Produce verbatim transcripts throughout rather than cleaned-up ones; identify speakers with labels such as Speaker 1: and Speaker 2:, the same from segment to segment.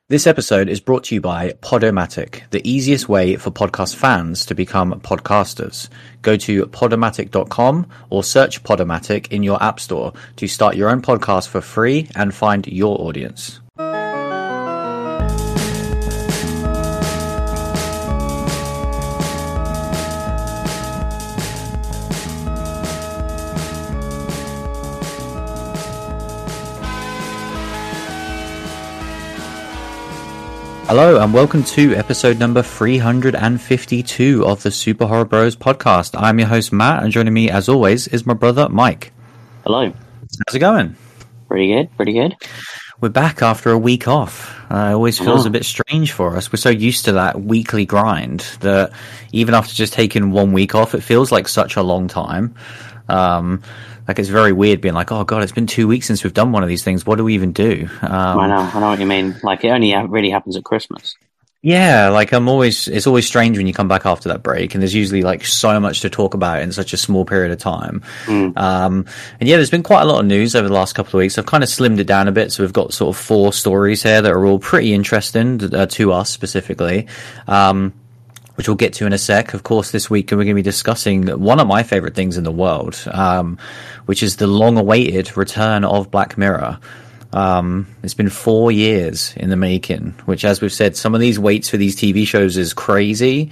Speaker 1: This episode is brought to you by Podomatic, the easiest way for podcast fans to become podcasters. Go to podomatic dot com or search Podomatic in your app store to start your own podcast for free and find your audience. Hello and welcome to episode number three hundred fifty-two of the Super Horror Bros podcast. I'm your host Matt, and joining me as always is my brother Mike.
Speaker 2: Hello.
Speaker 1: How's it going?
Speaker 2: Pretty good, pretty good.
Speaker 1: We're back after a week off. Uh, it always feels
Speaker 2: Oh.
Speaker 1: a bit strange for us. We're so used to that weekly grind that even after just taking one week off, it feels like such a long time. Um, like it's very weird being like, oh god, it's been two weeks since we've done one of these things. What do we even do? Um,
Speaker 2: I know, I know what you mean. Like, it only ha- really happens at Christmas.
Speaker 1: Yeah, like I'm always, it's always strange when you come back after that break, and there's usually like so much to talk about in such a small period of time.
Speaker 2: Mm.
Speaker 1: Um, and yeah, there's been quite a lot of news over the last couple of weeks. I've kind of slimmed it down a bit, so we've got sort of four stories here that are all pretty interesting uh, to us specifically. Um, which we'll get to in a sec. Of course, this week we're going to be discussing one of my favorite things in the world, um, which is the long-awaited return of Black Mirror. Um, it's been four years in the making, which, as we've said, some of these waits for these T V shows is crazy.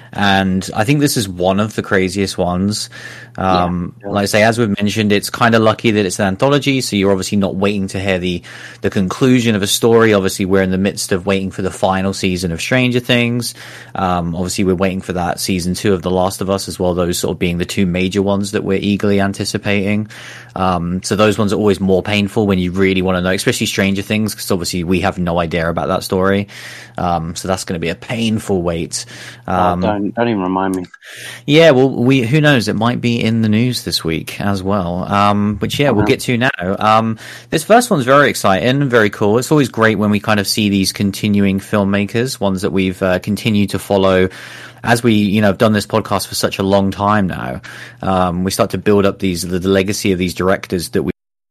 Speaker 1: And I think this is one of the craziest ones. Um,
Speaker 2: yeah, yeah.
Speaker 1: Like I say, as we've mentioned, it's kind of lucky that it's an anthology, so you're obviously not waiting to hear the, the conclusion of a story. Obviously, we're in the midst of waiting for the final season of Stranger Things. Um, obviously, we're waiting for that season two of The Last of Us as well, those sort of being the two major ones that we're eagerly anticipating. Um, so those ones are always more painful when you really want to know, especially Stranger Things, because obviously we have no idea about that story. Um, so that's going to be a painful wait. Um,
Speaker 2: oh, don't, don't even remind me.
Speaker 1: Yeah, well, we who knows? It might be in the news this week as well. Um, which yeah, we'll get to now. Um, this first one's very exciting, very cool. It's always great when we kind of see these continuing filmmakers, ones that we've uh, continued to follow. As we, you know, have done this podcast for such a long time now, um, we start to build up these the, the legacy of these directors that we.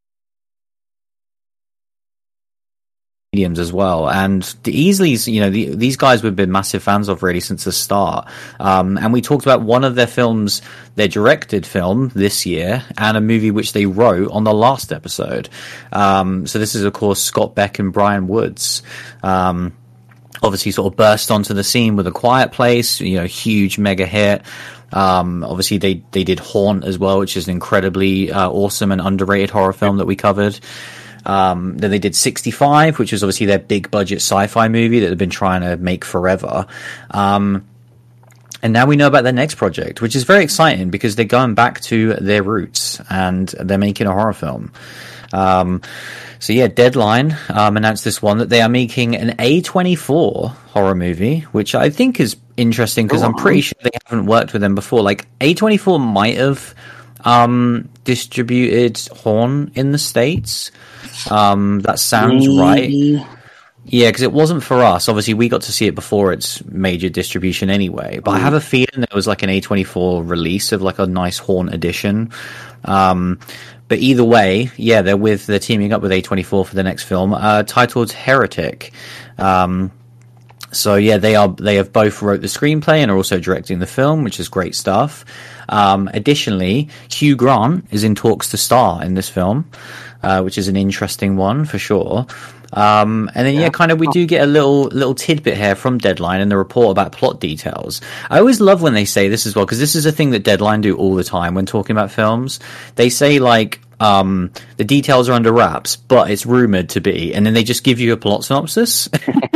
Speaker 1: Mediums as well, and the Easleys, you know, the, these guys we've been massive fans of really since the start. Um, and we talked about one of their films, their directed film this year, and a movie which they wrote on the last episode. Um, so this is, of course, Scott Beck and Brian Woods. Um, obviously, sort of burst onto the scene with A Quiet Place, you know, huge mega hit. Um, obviously, they they did Haunt as well, which is an incredibly uh, awesome and underrated horror film that we covered. Um, then they did sixty-five, which was obviously their big budget sci-fi movie that they've been trying to make forever. Um, and now we know about their next project, which is very exciting because they're going back to their roots and they're making a horror film. Um, so yeah, Deadline, um, announced this one that they are making an A twenty-four horror movie, which I think is interesting because I'm pretty sure they haven't worked with them before. Like A twenty-four might have, um, distributed Horn in the States. Um, that sounds
Speaker 2: Maybe.
Speaker 1: right. Yeah, because it wasn't for us. Obviously, we got to see it before its major distribution anyway. But mm. I have a feeling there was like an A twenty-four release of like a nice Horn edition. Um, but either way, yeah, they're with they're teaming up with A twenty-four for the next film, uh, titled Heretic. Um, so yeah, they are they have both wrote the screenplay and are also directing the film, which is great stuff. Um, additionally, Hugh Grant is in talks to star in this film. Uh, which is an interesting one for sure. Um, and then, yeah, kind of, we do get a little little tidbit here from Deadline in the report about plot details. I always love when they say this as well, because this is a thing that Deadline do all the time when talking about films. They say, like, um, the details are under wraps, but it's rumored to be, and then they just give you a plot synopsis.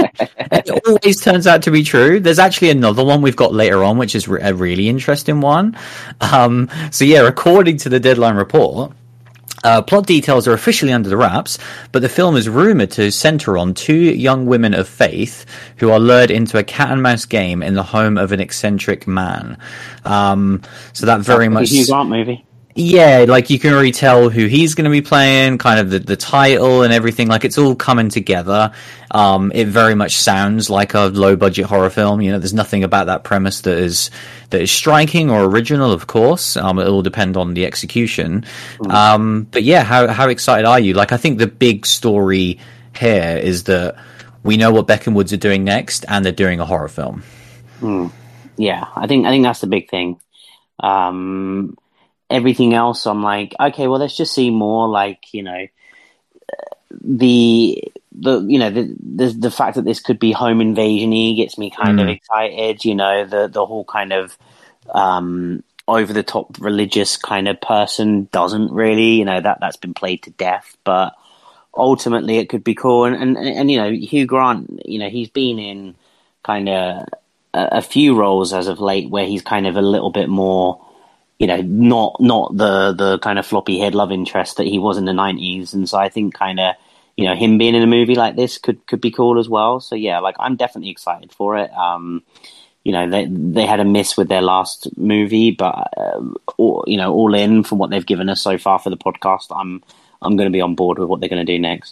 Speaker 1: It always turns out to be true. There's actually another one we've got later on, which is a really interesting one. Um, so, yeah, according to the Deadline report, Uh, plot details are officially under the wraps, but the film is rumored to center on two young women of faith who are lured into a cat and mouse game in the home of an eccentric man. Um, so that very much...
Speaker 2: Hugh Grant movie.
Speaker 1: Yeah, like you can already tell who he's going to be playing, kind of the, the title and everything. Like it's all coming together. Um, it very much sounds like a low budget horror film. You know, there's nothing about that premise that is that is striking or original. Of course, um, it will depend on the execution. Mm. Um, but yeah, how how excited are you? Like, I think the big story here is that we know what Beckham Woods are doing next, and they're doing a horror film.
Speaker 2: Mm. Yeah, I think I think that's the big thing. Um, everything else, I'm like, okay, well, let's just see more. Like, you know, the the you know the the, the fact that this could be home invasion-y gets me kind mm. of excited. You know, the the whole kind of um, over the top religious kind of person doesn't really. You know, that that's been played to death, but ultimately it could be cool. And and, and you know, Hugh Grant, you know, he's been in kind of a, a few roles as of late where he's kind of a little bit more, you know, not not the the kind of floppy head love interest that he was in the nineties. And so I think kind of, you know, him being in a movie like this could could be cool as well. So yeah, like I'm definitely excited for it. Um, you know, they they had a miss with their last movie, but uh, all, you know, all in from what they've given us so far for the podcast, I'm I'm going to be on board with what they're going to do next.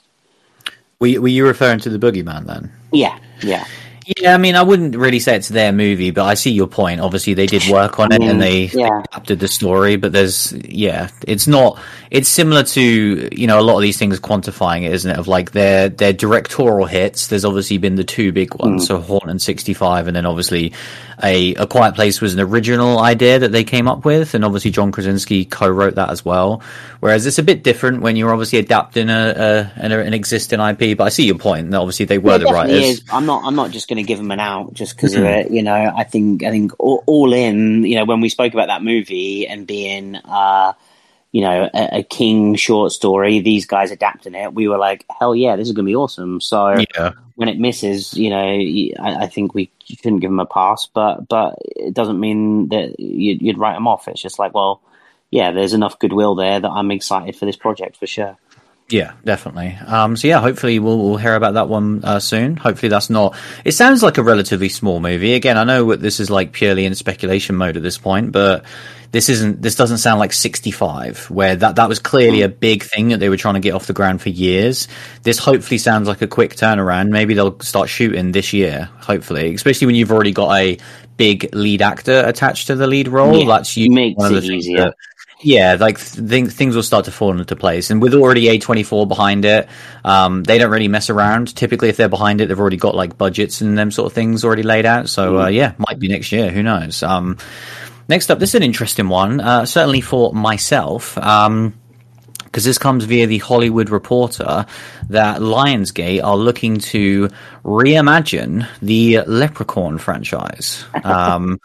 Speaker 1: Were were you referring to the Boogeyman then?
Speaker 2: Yeah, yeah.
Speaker 1: Yeah, I mean, I wouldn't really say it's their movie, but I see your point. Obviously, they did work on it and they,
Speaker 2: yeah.
Speaker 1: they adapted the story, but there's, yeah, it's not, it's similar to, you know, a lot of these things quantifying it, isn't it? Of like their, their directorial hits. There's obviously been the two big ones, mm. so Haunt and sixty-five, and then obviously a, a Quiet Place was an original idea that they came up with, and obviously John Krasinski co-wrote that as well. Whereas it's a bit different when you're obviously adapting a, a, an, an existing I P, but I see your point. Obviously, they were
Speaker 2: yeah,
Speaker 1: the writers.
Speaker 2: Is. I'm not. I'm not just going to give them an out just because mm-hmm. of it. You know, I think. I think all, all in. You know, when we spoke about that movie and being, uh, you know, a, a King short story, these guys adapting it, we were like, hell yeah, this is going to be awesome. So
Speaker 1: yeah.
Speaker 2: when it misses, you know, I, I think we shouldn't give them a pass. But but it doesn't mean that you'd, you'd write them off. It's just like, well, yeah, there's enough goodwill there that I'm excited for this project for sure.
Speaker 1: Yeah, definitely. Um, so yeah, hopefully we'll, we'll hear about that one uh, soon. Hopefully that's not. It sounds like a relatively small movie. Again, I know what this is like purely in speculation mode at this point, but this isn't. This doesn't sound like sixty-five, where that that was clearly a big thing that they were trying to get off the ground for years. This hopefully sounds like a quick turnaround. Maybe they'll start shooting this year. Hopefully, especially when you've already got a big lead actor attached to the lead role.
Speaker 2: Yeah,
Speaker 1: that's you
Speaker 2: makes it easier. That,
Speaker 1: Yeah, like th- things will start to fall into place, and with already A twenty-four behind it, um, they don't really mess around. Typically, if they're behind it, they've already got like budgets and them sort of things already laid out. So mm. uh, yeah, might be next year. Who knows? Um, next up, this is an interesting one, uh, certainly for myself. Um, because this comes via the Hollywood Reporter, that Lionsgate are looking to reimagine the Leprechaun franchise. Um,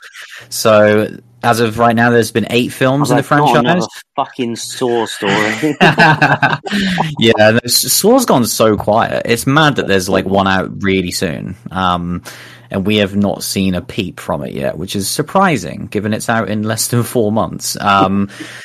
Speaker 1: so as of right now, there's been eight films in the franchise.
Speaker 2: Another fucking Saw story.
Speaker 1: Yeah, Saw's gone so quiet. It's mad that there's like one out really soon. Um, and we have not seen a peep from it yet, which is surprising, given it's out in less than four months. Um,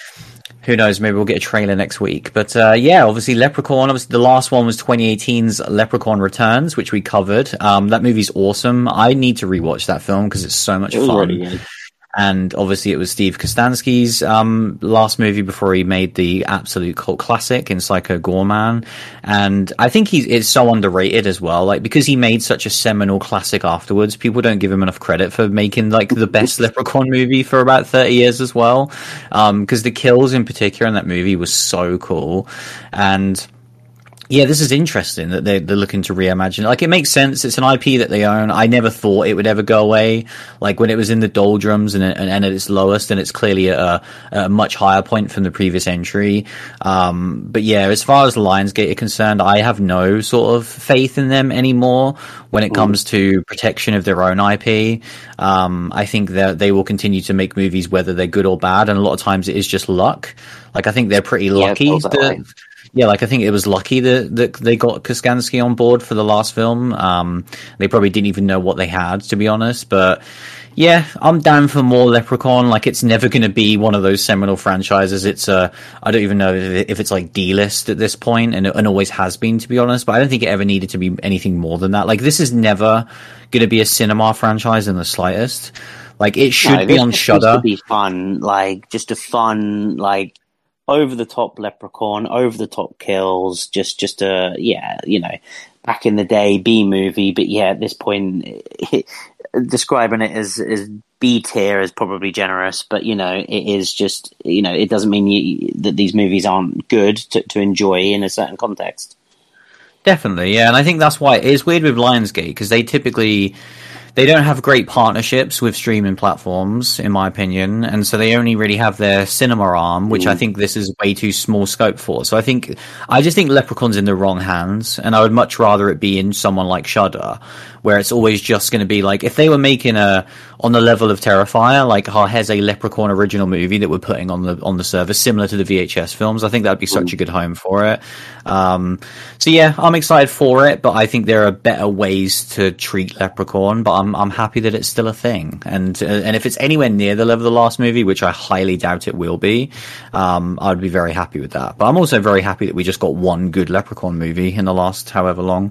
Speaker 1: Who knows? Maybe we'll get a trailer next week. But uh, yeah, obviously Leprechaun. Obviously, the last one was twenty eighteen's Leprechaun Returns, which we covered. Um, that movie's awesome. I need to rewatch that film because it's so much
Speaker 2: it was
Speaker 1: fun.
Speaker 2: really good.
Speaker 1: And obviously, it was Steve Kostanski's um, last movie before he made the absolute cult classic in Psycho Goreman. And I think he's it's so underrated as well. Like, because he made such a seminal classic afterwards, people don't give him enough credit for making like the best Leprechaun movie for about thirty years as well. Um, because the kills in particular in that movie was so cool. And yeah, this is interesting that they're, they're looking to reimagine it. Like, it makes sense. It's an I P that they own. I never thought it would ever go away. Like, when it was in the doldrums and, and, and at its lowest, and it's clearly at a, a much higher point from the previous entry. Um, but yeah, as far as Lionsgate are concerned, I have no sort of faith in them anymore when it comes to protection of their own I P. Um, I think that they will continue to make movies whether they're good or bad, and a lot of times it is just luck. Like, I think they're pretty lucky.
Speaker 2: Yeah, that
Speaker 1: Yeah, like I think it was lucky that, that they got Kostanski on board for the last film. Um, they probably didn't even know what they had, to be honest. But yeah, I'm down for more Leprechaun. Like, it's never going to be one of those seminal franchises. It's uh, I don't even know if, if it's like D-list at this point, and, and always has been, to be honest. But I don't think it ever needed to be anything more than that. Like, this is never going to be a cinema franchise in the slightest. Like, it should
Speaker 2: no,
Speaker 1: be on Shudder.
Speaker 2: To be fun, like just a fun, like. Over the top Leprechaun, over the top kills, just just a yeah, you know, back in the day B movie, but yeah, at this point, it, describing it as as B tier is probably generous, but you know, it is just you know, it doesn't mean you, that these movies aren't good to, to enjoy in a certain context.
Speaker 1: Definitely, yeah, and I think that's why it's weird with Lionsgate, because they typically they don't have great partnerships with streaming platforms, in my opinion, and so they only really have their cinema arm, which mm. I think this is way too small scope for. So I think I just think Leprechaun's in the wrong hands, and I would much rather it be in someone like Shudder, where it's always just going to be like, if they were making a on the level of Terrifier, like, oh, here's a Leprechaun original movie that we're putting on the on the service, similar to the V H S films. I think that'd be such mm. a good home for it. Um, so yeah, I'm excited for it, but I think there are better ways to treat Leprechaun. But I'm I'm happy that it's still a thing, and uh, and if it's anywhere near the level of the last movie, which I highly doubt it will be, um, I'd be very happy with that. But I'm also very happy that we just got one good Leprechaun movie in the last however long.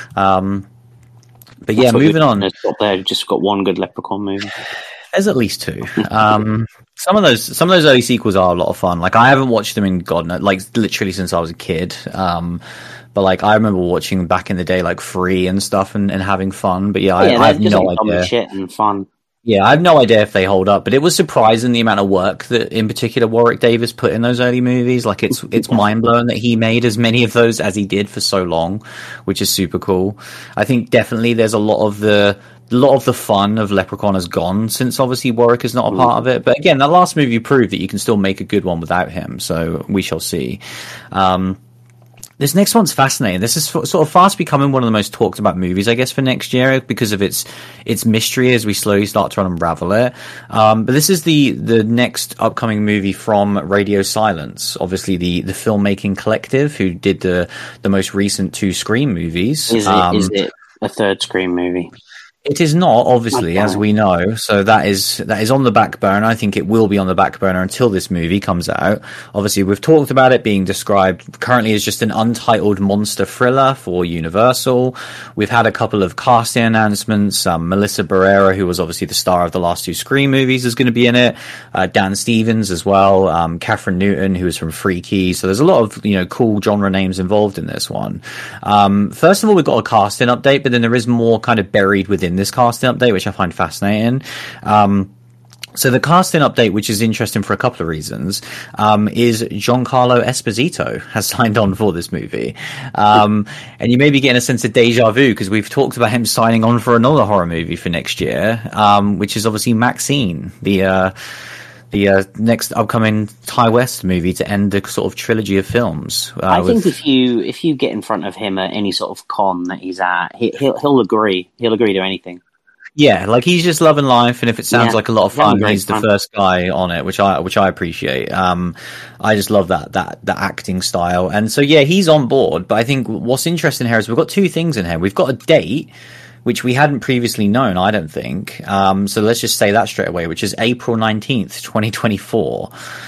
Speaker 1: Um, But yeah, moving on.
Speaker 2: There, just got one good Leprechaun movie.
Speaker 1: There's at least two. Um, some of those, some of those early sequels are a lot of fun. Like, I haven't watched them in God, like literally since I was a kid. Um, but like, I remember watching them back in the day, like Free and stuff, and, and having fun. But yeah, yeah I, I have no like idea.
Speaker 2: Shit and fun.
Speaker 1: Yeah, I have no idea if they hold up, but it was surprising the amount of work that, in particular, Warwick Davis put in those early movies. Like, it's it's mind blowing that he made as many of those as he did for so long, which is super cool. I think definitely there's a lot of the a lot of the fun of Leprechaun has gone since obviously Warwick is not a part of it. But again, that last movie proved that you can still make a good one without him. So we shall see. Um, This next one's fascinating. This is sort of fast becoming one of the most talked about movies, I guess, for next year because of its its mystery as we slowly start to unravel it. Um, but this is the the next upcoming movie from Radio Silence, obviously the the filmmaking collective who did the the most recent two Scream movies.
Speaker 2: Is it, um, is it a third Scream movie?
Speaker 1: It is not, obviously, okay. as we know. So that is that is on the back burner. I think it will be on the back burner until this movie comes out. Obviously, we've talked about it being described currently as just an untitled monster thriller for Universal. We've had a couple of casting announcements. Um, Melissa Barrera, who was obviously the star of the last two Scream movies, is going to be in it. Uh, Dan Stevens as well. Um, Catherine Newton, who is from Freaky. So there's a lot of, you know, cool genre names involved in this one. Um, first of all, we've got a casting update, but then there is more kind of buried within this casting update, which I find fascinating. Um, so the casting update, which is interesting for a couple of reasons, um, is Giancarlo Esposito has signed on for this movie. Um, and you may be getting a sense of deja vu because we've talked about him signing on for another horror movie for next year, um, which is obviously Maxine, the, uh, the uh, next upcoming Ty West movie to end the sort of trilogy of films. Uh,
Speaker 2: I
Speaker 1: with...
Speaker 2: think if you if you get in front of him at any sort of con that he's at, he, he'll he'll agree. He'll agree to anything.
Speaker 1: Yeah, like he's just loving life, and if it sounds yeah, like a lot of fun, he's the
Speaker 2: fun.
Speaker 1: first guy on it, which I which I appreciate. Um, I just love that that that acting style, and so yeah, he's on board. But I think what's interesting here is we've got two things in here. We've got a date, which we hadn't previously known, I don't think. Um, so let's just say that straight away, which is April nineteenth, twenty twenty-four.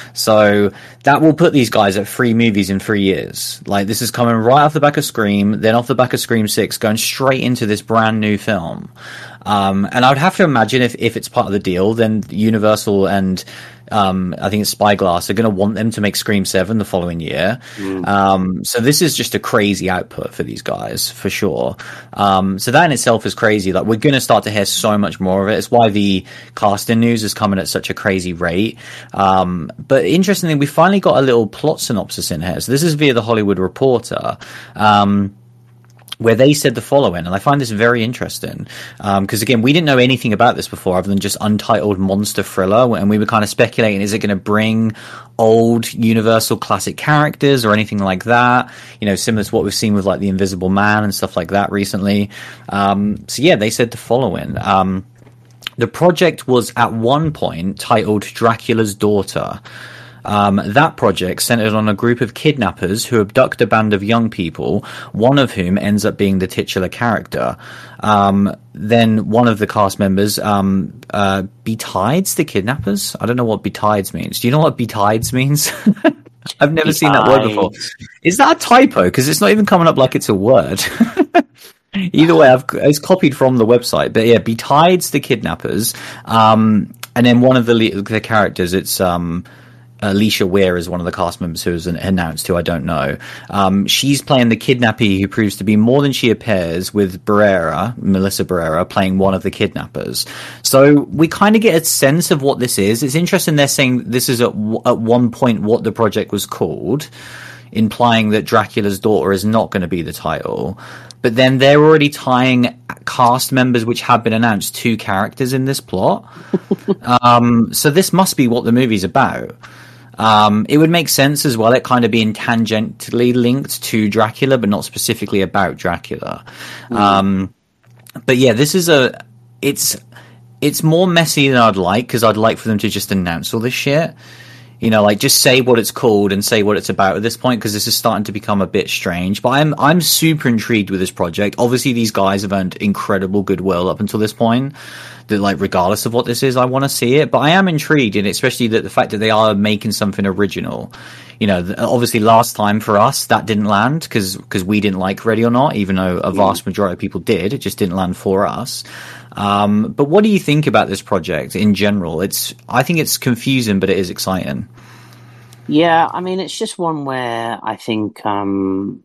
Speaker 1: So that will put these guys at three movies in three years. Like, this is coming right off the back of Scream, then off the back of Scream six, going straight into this brand new film. Um, and I would have to imagine if, if it's part of the deal, then Universal and um, I think it's Spyglass are going to want them to make Scream seven the following year. Mm. Um, so this is just a crazy output for these guys, for sure. Um, so that in itself is crazy. Like, we're going to start to hear so much more of it. It's why the casting news is coming at such a crazy rate. Um, but interestingly, we finally got a little plot synopsis in here. So this is via the Hollywood Reporter. Um, where they said the following, and I find this very interesting, because um, again, we didn't know anything about this before other than just untitled monster thriller, and we were kind of speculating, is it going to bring old Universal classic characters or anything like that, you know, similar to what we've seen with like the Invisible Man and stuff like that recently. Um, so yeah, they said the following. Um, the project was at one point titled Dracula's Daughter. Um, that project centered on a group of kidnappers who abduct a band of young people, one of whom ends up being the titular character. Um, then one of the cast members um, uh, betides the kidnappers. I don't know what betides means. Do you know what betides means? I've never betides. seen that word before. Is that a typo? Because it's not even coming up like it's a word. Either way, I've, it's copied from the website. But yeah, betides the kidnappers. Um, and then one of the, the characters, it's... Um, Alicia Weir is one of the cast members who was announced, who I don't know. Um, she's playing the kidnappee who proves to be more than she appears, with Barrera, Melissa Barrera, playing one of the kidnappers. So we kind of get a sense of what this is. It's interesting they're saying this is at, w- at one point what the project was called. implying that Dracula's daughter is not going to be the title. But then they're already tying cast members which have been announced to characters in this plot. um, so this must be what the movie's about. Um, it would make sense as well, it kind of being tangentially linked to Dracula, but not specifically about Dracula. Mm. Um, but yeah, this is a, it's, it's more messy than I'd like, because I'd like for them to just announce all this shit. You know, like, just say what it's called and say what it's about at this point, because this is starting to become a bit strange. But I'm I'm super intrigued with this project. Obviously, these guys have earned incredible goodwill up until this point. That, like, regardless of what this is, I want to see it. But I am intrigued, and especially that the fact that they are making something original. You know, obviously, last time for us, that didn't land, because because we didn't like Ready or Not, even though a vast majority of people did. It just didn't land for us. Um, but what do you think about this project in general? It's, I think it's confusing, but it is exciting.
Speaker 2: Yeah, I mean, it's just one where I think um,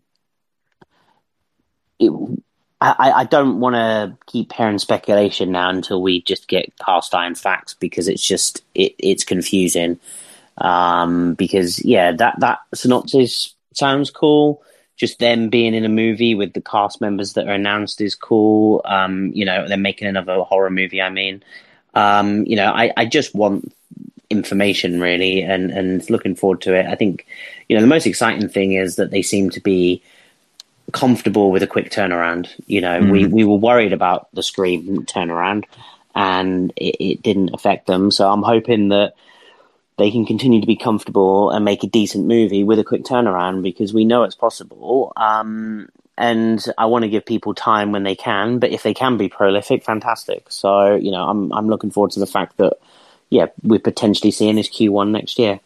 Speaker 2: it, I, I don't want to keep hearing speculation now until we just get cast iron facts, because it's just it, it's confusing. Um, because yeah, that that synopsis sounds cool. Just them being in a movie with the cast members that are announced is cool. Um, you know, they're making another horror movie. I mean, um, you know, I, I just want information really, and, and looking forward to it. I think, you know, the most exciting thing is that they seem to be comfortable with a quick turnaround. You know, mm. we, we were worried about the Scream turnaround, and it, it didn't affect them. So I'm hoping that they can continue to be comfortable and make a decent movie with a quick turnaround, because we know it's possible. Um, and I want to give people time when they can, but if they can be prolific, fantastic. So, you know, I'm I'm looking forward to the fact that, yeah, we're potentially seeing this Q one next year.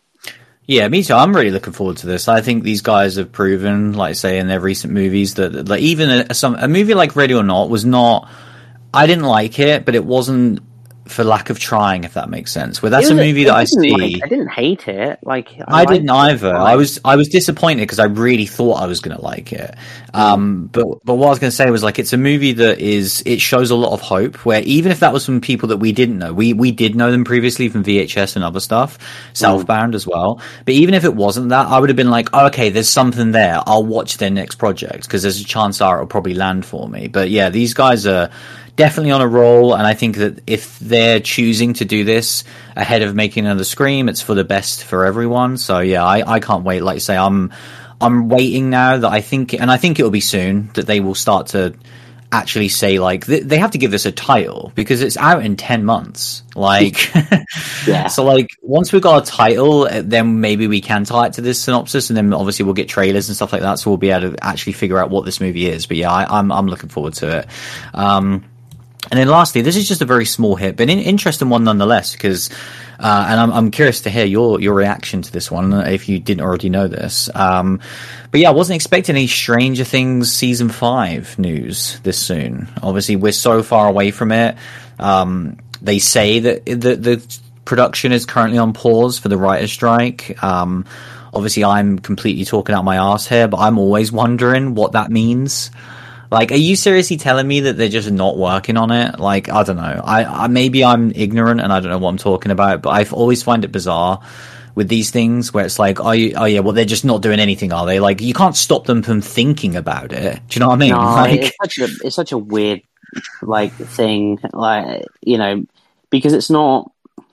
Speaker 1: Yeah, me too. I'm really looking forward to this. I think these guys have proven, like I say, in their recent movies that, like, even a, some a movie like Ready or Not was not. I didn't like it, but it wasn't for lack of trying, if that makes sense. Where that's a movie a, that I see.
Speaker 2: Like, I didn't hate it. Like
Speaker 1: I, I didn't either. It. I was I was disappointed because I really thought I was going to like it. Um, but but what I was going to say was, like, it's a movie that is it shows a lot of hope. Where even if that was from people that we didn't know, we we did know them previously from V H S and other stuff, Southbound mm. as well. But even if it wasn't that, I would have been like, oh, okay, there's something there. I'll watch their next project, because there's a chance that it'll probably land for me. But yeah, these guys are definitely on a roll, and I think that if they're choosing to do this ahead of making another Scream, it's for the best for everyone. So yeah, I, I can't wait. Like I say, I'm I'm waiting now that I think, and I think it'll be soon, that they will start to actually say, like, they, they have to give this a title, because it's out in ten months. Like, yeah. So like, once we've got a title, then maybe we can tie it to this synopsis, and then obviously we'll get trailers and stuff like that, so we'll be able to actually figure out what this movie is. But yeah, I, I'm I'm looking forward to it. Um, And then lastly, this is just a very small hit, but an interesting one nonetheless, because, uh, and I'm, I'm curious to hear your, your reaction to this one, if you didn't already know this. Um, but yeah, I wasn't expecting any Stranger Things season five news this soon. Obviously, we're so far away from it. Um, they say that the, the production is currently on pause for the writer's strike. Um, obviously, I'm completely talking out my arse here, but I'm always wondering what that means. Like, are you seriously telling me that they're just not working on it? Like, I don't know. I, I maybe I'm ignorant and I don't know what I'm talking about, but I always find it bizarre with these things where it's like, oh, you, oh yeah, well, they're just not doing anything, are they? Like, you can't stop them from thinking about it. Do you know what I mean?
Speaker 2: No,
Speaker 1: like,
Speaker 2: it's such a it's such a weird like thing, like, you know, because it's not.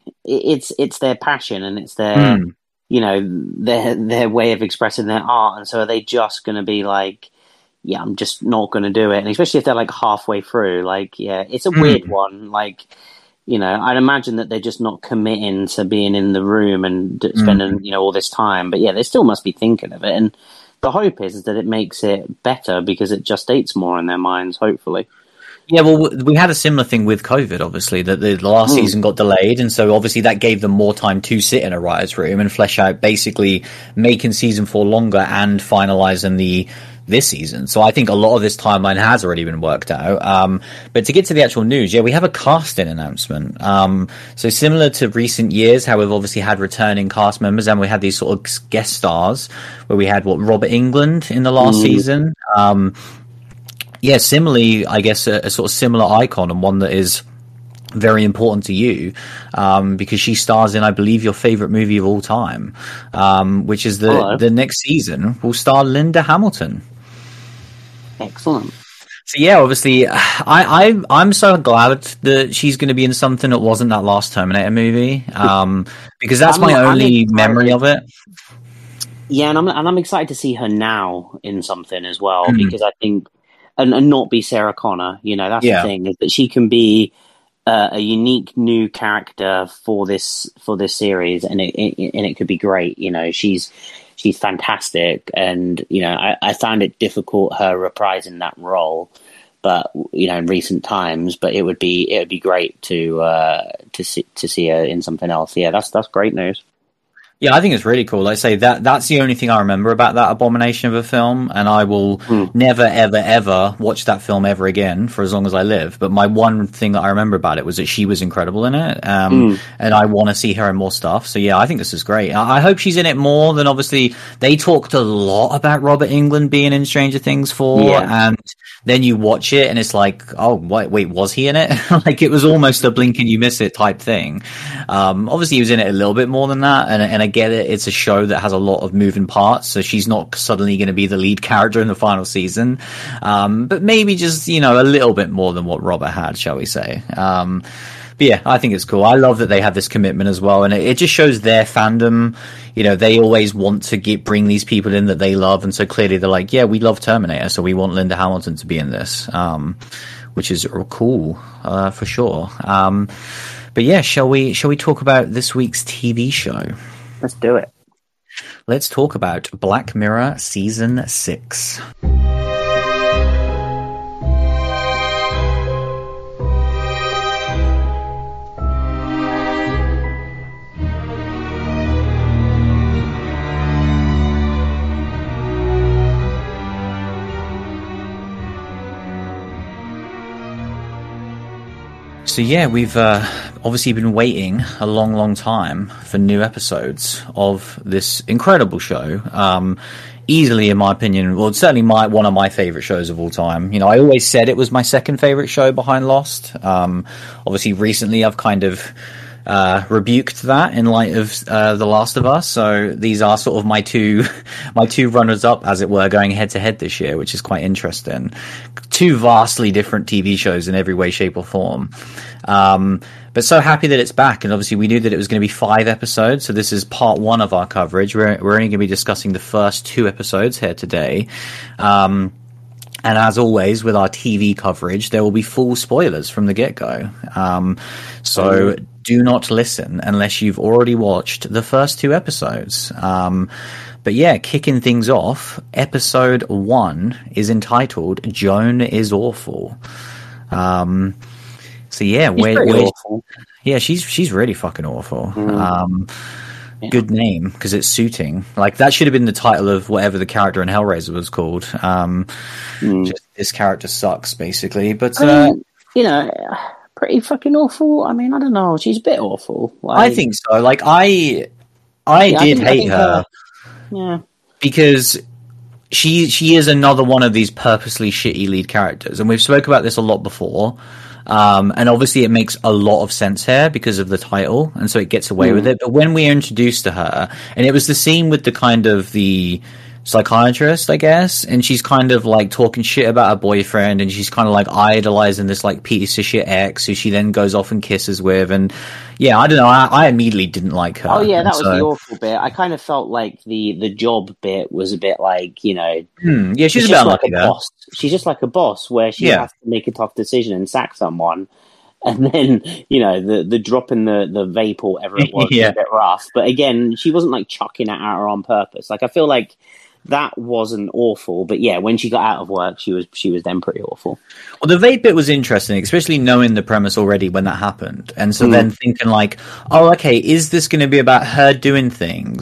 Speaker 2: It's it's their passion, and it's their mm. you know their their way of expressing their art, and so are they just going to be like, yeah, I'm just not going to do it. And especially if they're like halfway through, like, yeah, it's a mm. weird one. Like, you know, I'd imagine that they're just not committing to being in the room and spending, mm. you know, all this time. But yeah, they still must be thinking of it. And the hope is that it makes it better, because it just dates more in their minds, hopefully.
Speaker 1: Yeah, well, we had a similar thing with COVID, obviously, that the last mm. season got delayed. And so obviously that gave them more time to sit in a writer's room and flesh out basically making season four longer and finalizing the this season. So I think a lot of this timeline has already been worked out. Um, but to get to the actual news, yeah, we have a casting announcement. Um, so similar to recent years, how we've obviously had returning cast members, and we had these sort of guest stars, where we had, what, Robert Englund in the last mm. season. Um, yeah, similarly, I guess a, a sort of similar icon, and one that is very important to you, um, because she stars in, I believe, your favorite movie of all time, um, which is the
Speaker 2: Hello.
Speaker 1: the next season will star Linda Hamilton.
Speaker 2: Excellent.
Speaker 1: So yeah, obviously, I, I I'm so glad that she's going to be in something that wasn't that last Terminator movie, um, because that's
Speaker 2: I'm-
Speaker 1: my
Speaker 2: I'm
Speaker 1: only
Speaker 2: excited.
Speaker 1: memory of it.
Speaker 2: Yeah, and I'm and I'm excited to see her now in something as well,
Speaker 1: Mhm.
Speaker 2: because I think and, and not be Sarah Connor. You know, that's
Speaker 1: Yeah.
Speaker 2: the thing, is that she can be uh, a unique new character for this for this series, and it, it and it could be great. You know, she's she's fantastic, and you know, I, I found it difficult her reprising that role, but you know, in recent times. But it would be it would be great to uh, to see to see her in something else. Yeah, that's that's great news.
Speaker 1: Yeah, I think it's really cool. Like I say, that that's the only thing I remember about that abomination of a film, and I will
Speaker 2: Mm.
Speaker 1: never, ever, ever watch that film ever again for as long as I live. But my one thing that I remember about it was that she was incredible in it, um,
Speaker 2: Mm.
Speaker 1: and I want to see her in more stuff. So yeah, I think this is great. I, I hope she's in it more than, obviously, they talked a lot about Robert Englund being in Stranger Things four,
Speaker 2: Yeah.
Speaker 1: and then you watch it and it's like, oh, wait, wait was he in it? Like, it was almost a blink and you miss it type thing. Um, obviously he was in it a little bit more than that, and, and I get it. It's a show that has a lot of moving parts, so she's not suddenly going to be the lead character in the final season. Um, but maybe just, you know, a little bit more than what Robert had, shall we say. Um, but yeah, I think it's cool. I love that they have this commitment as well, and it, it just shows their fandom. You know, they always want to get bring these people in that they love, and so clearly they're like, yeah, we love Terminator, so we want Linda Hamilton to be in this, um, which is cool uh, for sure. Um, but yeah, shall we shall we talk about this week's T V show?
Speaker 2: Let's do it.
Speaker 1: Let's talk about Black Mirror Season six. So yeah, we've uh, obviously been waiting a long, long time for new episodes of this incredible show. Um, easily, in my opinion, well, it's certainly my one of my favorite shows of all time. You know, I always said it was my second favorite show behind Lost. Um, obviously, recently I've kind of uh, rebuked that in light of uh, The Last of Us. So these are sort of my two, my two runners up, as it were, going head to head this year, which is quite interesting. Two vastly different T V shows in every way, shape, or form. Um, but so happy that it's back, and obviously we knew that it was going to be five episodes, so this is part one of our coverage. We're, we're only going to be discussing the first two episodes here today. Um, and as always, with our T V coverage, there will be full spoilers from the get-go. Um, so mm. do not listen unless you've already watched the first two episodes. Um, But yeah, kicking things off, episode one is entitled "Joan is Awful." Um, so yeah,
Speaker 2: she's
Speaker 1: where, where,
Speaker 2: awful.
Speaker 1: yeah, she's she's really fucking awful. Mm. Um,
Speaker 2: yeah.
Speaker 1: Good name, because it's suiting. Like, that should have been the title of whatever the character in Hellraiser was called. Um, mm. Just, this character sucks, basically. But
Speaker 2: I
Speaker 1: uh,
Speaker 2: mean, you know, pretty fucking awful. I mean, I don't know. She's a bit awful. Like,
Speaker 1: I think so. Like, I I
Speaker 2: yeah,
Speaker 1: did
Speaker 2: I think,
Speaker 1: hate
Speaker 2: I think
Speaker 1: her.
Speaker 2: her Yeah,
Speaker 1: because she she is another one of these purposely shitty lead characters, and we've spoke about this a lot before. Um, and obviously, it makes a lot of sense here because of the title, and so it gets away mm. with it. But when we are introduced to her, and it was the scene with the kind of the psychiatrist, I guess, and she's kind of like talking shit about her boyfriend, and she's kind of like idolizing this like piece of shit ex who she then goes off and kisses with, and yeah, I don't know, I, I immediately didn't like her.
Speaker 2: Oh yeah, that was
Speaker 1: so,
Speaker 2: the awful bit. I kind of felt like the the job bit was a bit like, you know,
Speaker 1: hmm, yeah, she's,
Speaker 2: she's
Speaker 1: a bit
Speaker 2: like
Speaker 1: unlucky
Speaker 2: a
Speaker 1: there.
Speaker 2: boss. She's just like a boss where she
Speaker 1: yeah.
Speaker 2: has to make a tough decision and sack someone. And then, you know, the, the drop in the, the vape or whatever it was
Speaker 1: yeah.
Speaker 2: was a bit rough. But again, she wasn't like chucking it at her on purpose. Like, I feel like that wasn't awful, but yeah, when she got out of work, she was she was then pretty awful.
Speaker 1: Well, the vape bit was interesting, especially knowing the premise already when that happened, and so mm. then thinking like, oh, okay, is this going to be about her doing things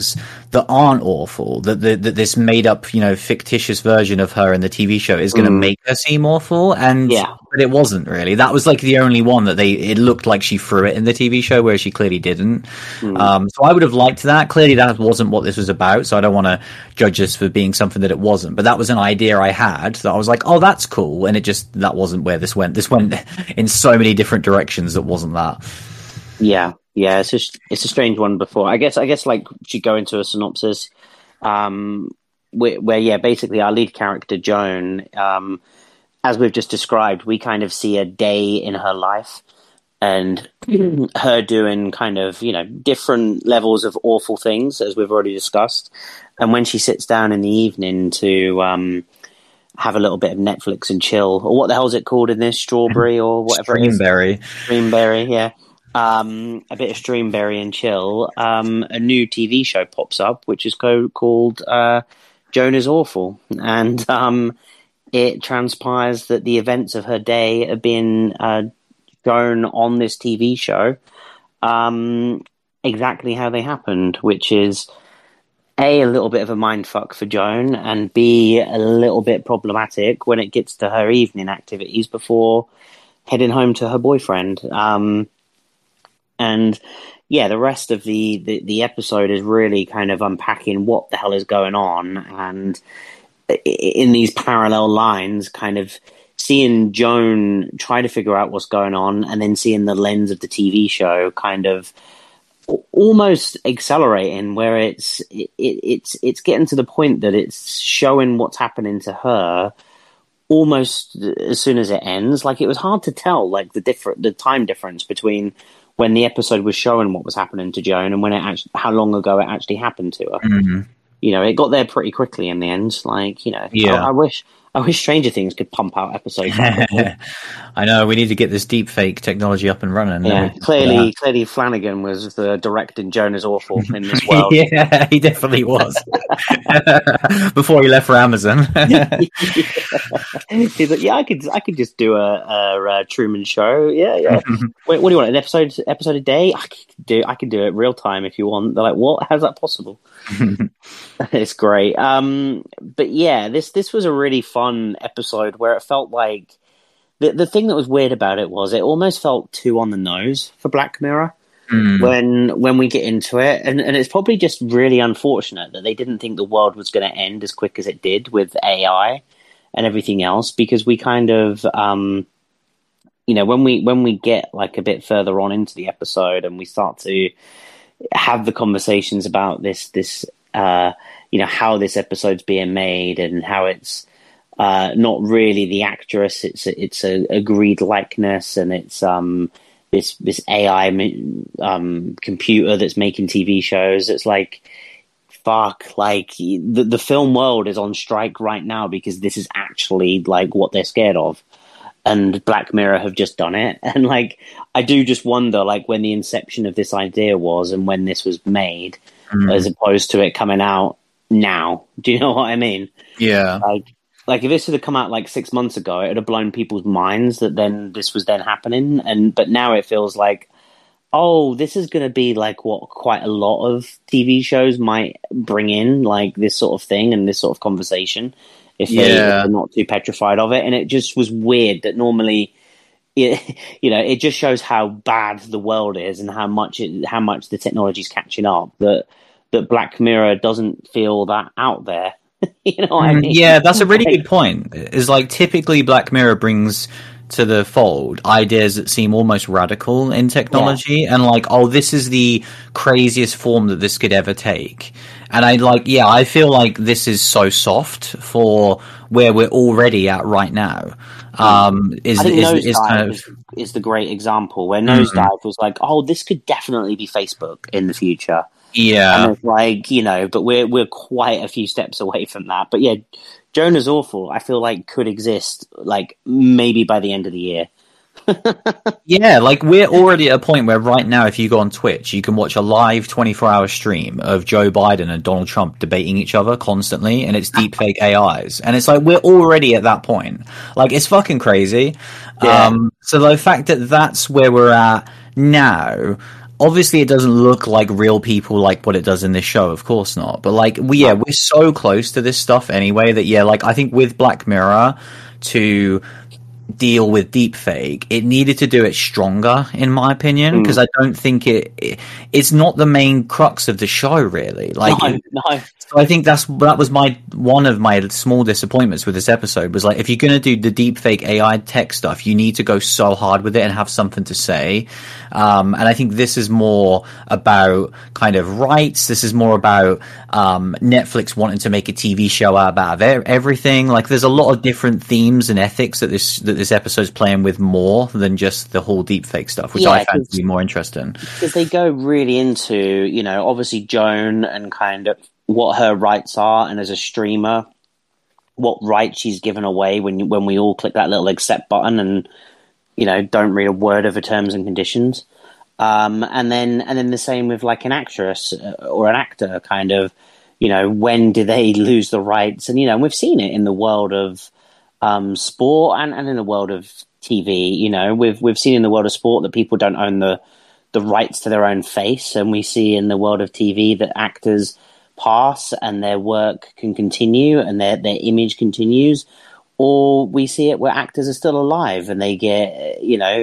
Speaker 1: that aren't awful, that, that, that this made up, you know, fictitious version of her in the T V show is going to mm. make her seem awful. And,
Speaker 2: yeah.
Speaker 1: but it wasn't really. That was like the only one that they, it looked like she threw it in the T V show, where she clearly didn't. Mm. Um, so I would have liked that. Clearly that wasn't what this was about. So I don't want to judge this for being something that it wasn't, but that was an idea I had that I was like, oh, that's cool. And it just, that wasn't where this went. This went in so many different directions that wasn't that.
Speaker 2: Yeah. Yeah, it's just it's a strange one. Before I guess I guess like should go into a synopsis, um, where, where yeah, basically our lead character Joan, um, as we've just described, we kind of see a day in her life, and her doing kind of you know different levels of awful things, as we've already discussed. And when she sits down in the evening to um, have a little bit of Netflix and chill, or what the hell is it called in this, strawberry or whatever it is,
Speaker 1: Streamberry,
Speaker 2: Streamberry, yeah. Um, a bit of Streamberry and chill, um, a new T V show pops up, which is co- called uh, Joan is Awful. And um, it transpires that the events of her day have been uh, shown on this T V show um, exactly how they happened, which is A, a little bit of a mindfuck for Joan, and B, a little bit problematic when it gets to her evening activities before heading home to her boyfriend. Um, And yeah, the rest of the, the, the episode is really kind of unpacking what the hell is going on, and in these parallel lines, kind of seeing Joan try to figure out what's going on, and then seeing the lens of the T V show kind of almost accelerating, where it's it, it's it's getting to the point that it's showing what's happening to her almost as soon as it ends. Like, it was hard to tell, like the different the time difference between when the episode was showing what was happening to Joan and when it actually, how long ago it actually happened to her.
Speaker 1: Mm-hmm.
Speaker 2: You know, it got there pretty quickly in the end. Like, you know,
Speaker 1: yeah.
Speaker 2: I, I wish, I wish Stranger Things could pump out episodes.
Speaker 1: I know, we need to get this deep fake technology up and running.
Speaker 2: Yeah, clearly, yeah. clearly Flanagan was the directing Joan is Awful in this world.
Speaker 1: Yeah, he definitely was. Before he left for Amazon.
Speaker 2: He's like, yeah, I could, I could just do a, a, a Truman Show. Yeah, yeah. Wait, what do you want? An episode, episode a day? I could do, I could do it real time if you want. They're like, what? How's that possible? It's great. Um, but yeah, this this was a really fun episode where it felt like the the thing that was weird about it was it almost felt too on the nose for Black Mirror. Mm. When when we get into it, and, and it's probably just really unfortunate that they didn't think the world was going to end as quick as it did with A I and everything else, because we kind of, um, you know, when we when we get like a bit further on into the episode and we start to have the conversations about this this uh, you know, how this episode's being made and how it's uh, not really the actress, it's a, it's a agreed likeness, and it's um. this this A I um, computer that's making T V shows. It's like, fuck, like the, the film world is on strike right now because this is actually like what they're scared of. And Black Mirror have just done it. And like, I do just wonder like when the inception of this idea was and when this was made, mm. as opposed to it coming out now. Do you know what I mean?
Speaker 1: Yeah.
Speaker 2: Like, Like, if this had come out like six months ago, it would have blown people's minds that then this was then happening. And but now it feels like, oh, this is going to be like what quite a lot of T V shows might bring in, like this sort of thing and this sort of conversation, if they yeah. are not too petrified of it. And it just was weird that normally, it, you know, it just shows how bad the world is and how much it, how much the technology is catching up. That that Black Mirror doesn't feel that out there. You know what I mean?
Speaker 1: Yeah, that's a really good point. Is like typically Black Mirror brings to the fold ideas that seem almost radical in technology, yeah. and like, oh, this is the craziest form that this could ever take. And I like, yeah, I feel like this is so soft for where we're already at right now. Um, is
Speaker 2: I think
Speaker 1: is,
Speaker 2: Nosedive
Speaker 1: is, kind of...
Speaker 2: is, is the great example where Nosedive mm-hmm. was like, oh, this could definitely be Facebook in the future.
Speaker 1: Yeah,
Speaker 2: and it's like, you know, but we're we're quite a few steps away from that. But yeah, Joan is Awful, I feel like could exist like maybe by the end of the year.
Speaker 1: Yeah, like we're already at a point where right now, if you go on Twitch, you can watch a live twenty-four hour stream of Joe Biden and Donald Trump debating each other constantly, and it's deepfake A Is, and it's like we're already at that point. Like, it's fucking crazy. Yeah. Um, so the fact that that's where we're at now, obviously it doesn't look like real people like what it does in this show, of course not. But like we yeah, we're so close to this stuff anyway that yeah, like I think with Black Mirror to deal with deepfake, it needed to do it stronger, in my opinion, because mm. I don't think it, it it's not the main crux of the show, really. Like,
Speaker 2: no,
Speaker 1: it,
Speaker 2: no.
Speaker 1: So I think that's that was my one of my small disappointments with this episode was like, if you're going to do the deepfake A I tech stuff, you need to go so hard with it and have something to say. Um, and I think this is more about kind of rights. This is more about um, Netflix wanting to make a T V show out of everything. Like, there's a lot of different themes and ethics that this that this episode's playing with more than just the whole deepfake stuff, which yeah, I found to be more interesting.
Speaker 2: Because they go really into, you know, obviously Joan and kind of what her rights are, and as a streamer, what rights she's given away when when we all click that little accept button and, you know, don't read a word of the terms and conditions. Um, and then and then the same with like an actress or an actor, kind of, you know, when do they lose the rights? And, you know, we've seen it in the world of um, sport and, and in the world of T V. You know, we've we've seen in the world of sport that people don't own the the rights to their own face, and we see in the world of T V that actors pass and their work can continue and their their image continues, or we see it where actors are still alive and they get, you know,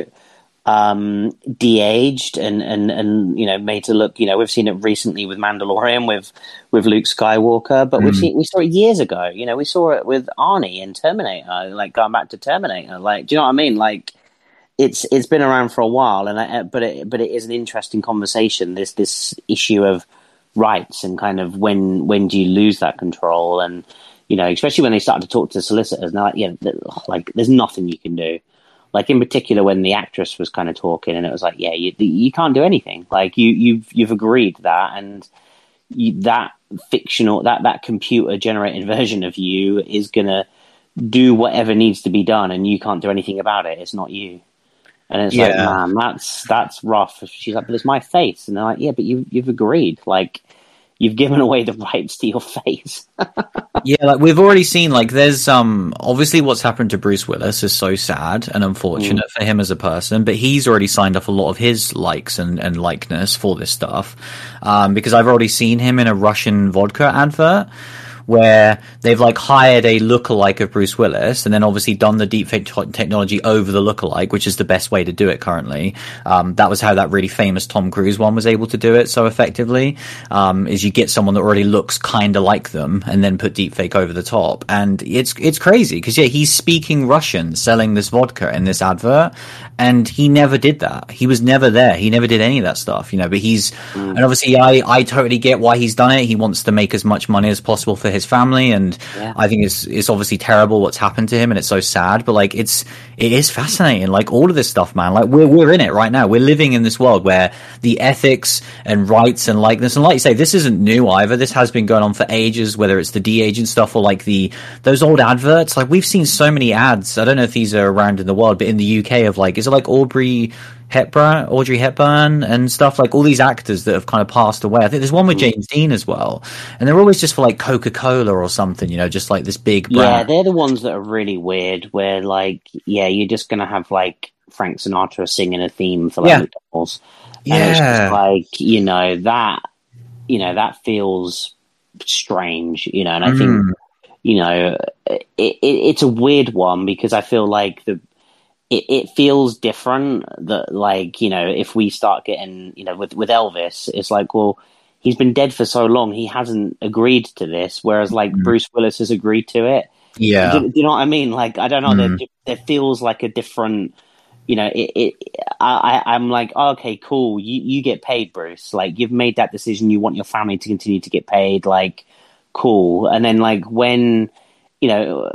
Speaker 2: um, de-aged and, and, and, you know, made to look, you know, we've seen it recently with Mandalorian, with, with Luke Skywalker, but mm. we've seen, we saw it years ago, you know, we saw it with Arnie in Terminator, like going back to Terminator, like, do you know what I mean? Like, it's, it's been around for a while, and I, but it, but it is an interesting conversation, this, this issue of rights and kind of when, when do you lose that control? And, you know, especially when they started to talk to solicitors, and like, yeah, like there's nothing you can do. Like, in particular, when the actress was kind of talking, and it was like, yeah, you you can't do anything. Like, you you've you've agreed that, and you, that fictional that that computer generated version of you is gonna do whatever needs to be done, and you can't do anything about it. It's not you. And it's yeah. like, man, that's that's rough. She's like, but it's my face, and they're like, yeah, but you you've agreed. Like, you've given away the rights to your face.
Speaker 1: Yeah, like we've already seen, like there's um obviously what's happened to Bruce Willis is so sad and unfortunate mm. for him as a person, but he's already signed off a lot of his likes and, and likeness for this stuff. Um, because I've already seen him in a Russian vodka advert where they've like hired a lookalike of Bruce Willis and then obviously done the deepfake t- technology over the lookalike, which is the best way to do it currently. Um, that was how that really famous Tom Cruise one was able to do it so effectively, um, is you get someone that already looks kind of like them and then put deepfake over the top. And it's, it's crazy because yeah, he's speaking Russian, selling this vodka in this advert, and he never did that. He was never there. He never did any of that stuff, you know, but he's, mm. and obviously I, I totally get why he's done it. He wants to make as much money as possible for his family, and yeah. I think it's it's obviously terrible what's happened to him, and it's so sad, but like it's it is fascinating, like all of this stuff, man. Like we're we're in it right now. We're living in this world where the ethics and rights and likeness, and like you say, this isn't new either. This has been going on for ages, whether it's the de-aging stuff or like the those old adverts. Like we've seen so many ads, I don't know if these are around in the world, but in the U K, of like, is it like Aubrey Hepburn, Audrey Hepburn and stuff, like all these actors that have kind of passed away. I think there's one with James Dean as well, and they're always just for like Coca-Cola or something, you know, just like this big brand.
Speaker 2: Yeah, they're the ones that are really weird, where like, yeah, you're just gonna have like Frank Sinatra singing a theme for like
Speaker 1: yeah.
Speaker 2: McDonald's, and
Speaker 1: yeah.
Speaker 2: it's just like, you know, that, you know, that feels strange, you know, and I mm. think, you know, it, it, it's a weird one because I feel like the It, it feels different that, like, you know, if we start getting, you know, with, with Elvis, it's like, well, he's been dead for so long, he hasn't agreed to this, whereas, like, mm. Bruce Willis has agreed to it.
Speaker 1: Yeah.
Speaker 2: Do, do you know what I mean? Like, I don't know, mm. there, there feels like a different, you know, it, it I, I'm like, oh, okay, cool, you, you get paid, Bruce. Like, you've made that decision, you want your family to continue to get paid, like, cool. And then, like, when, you know,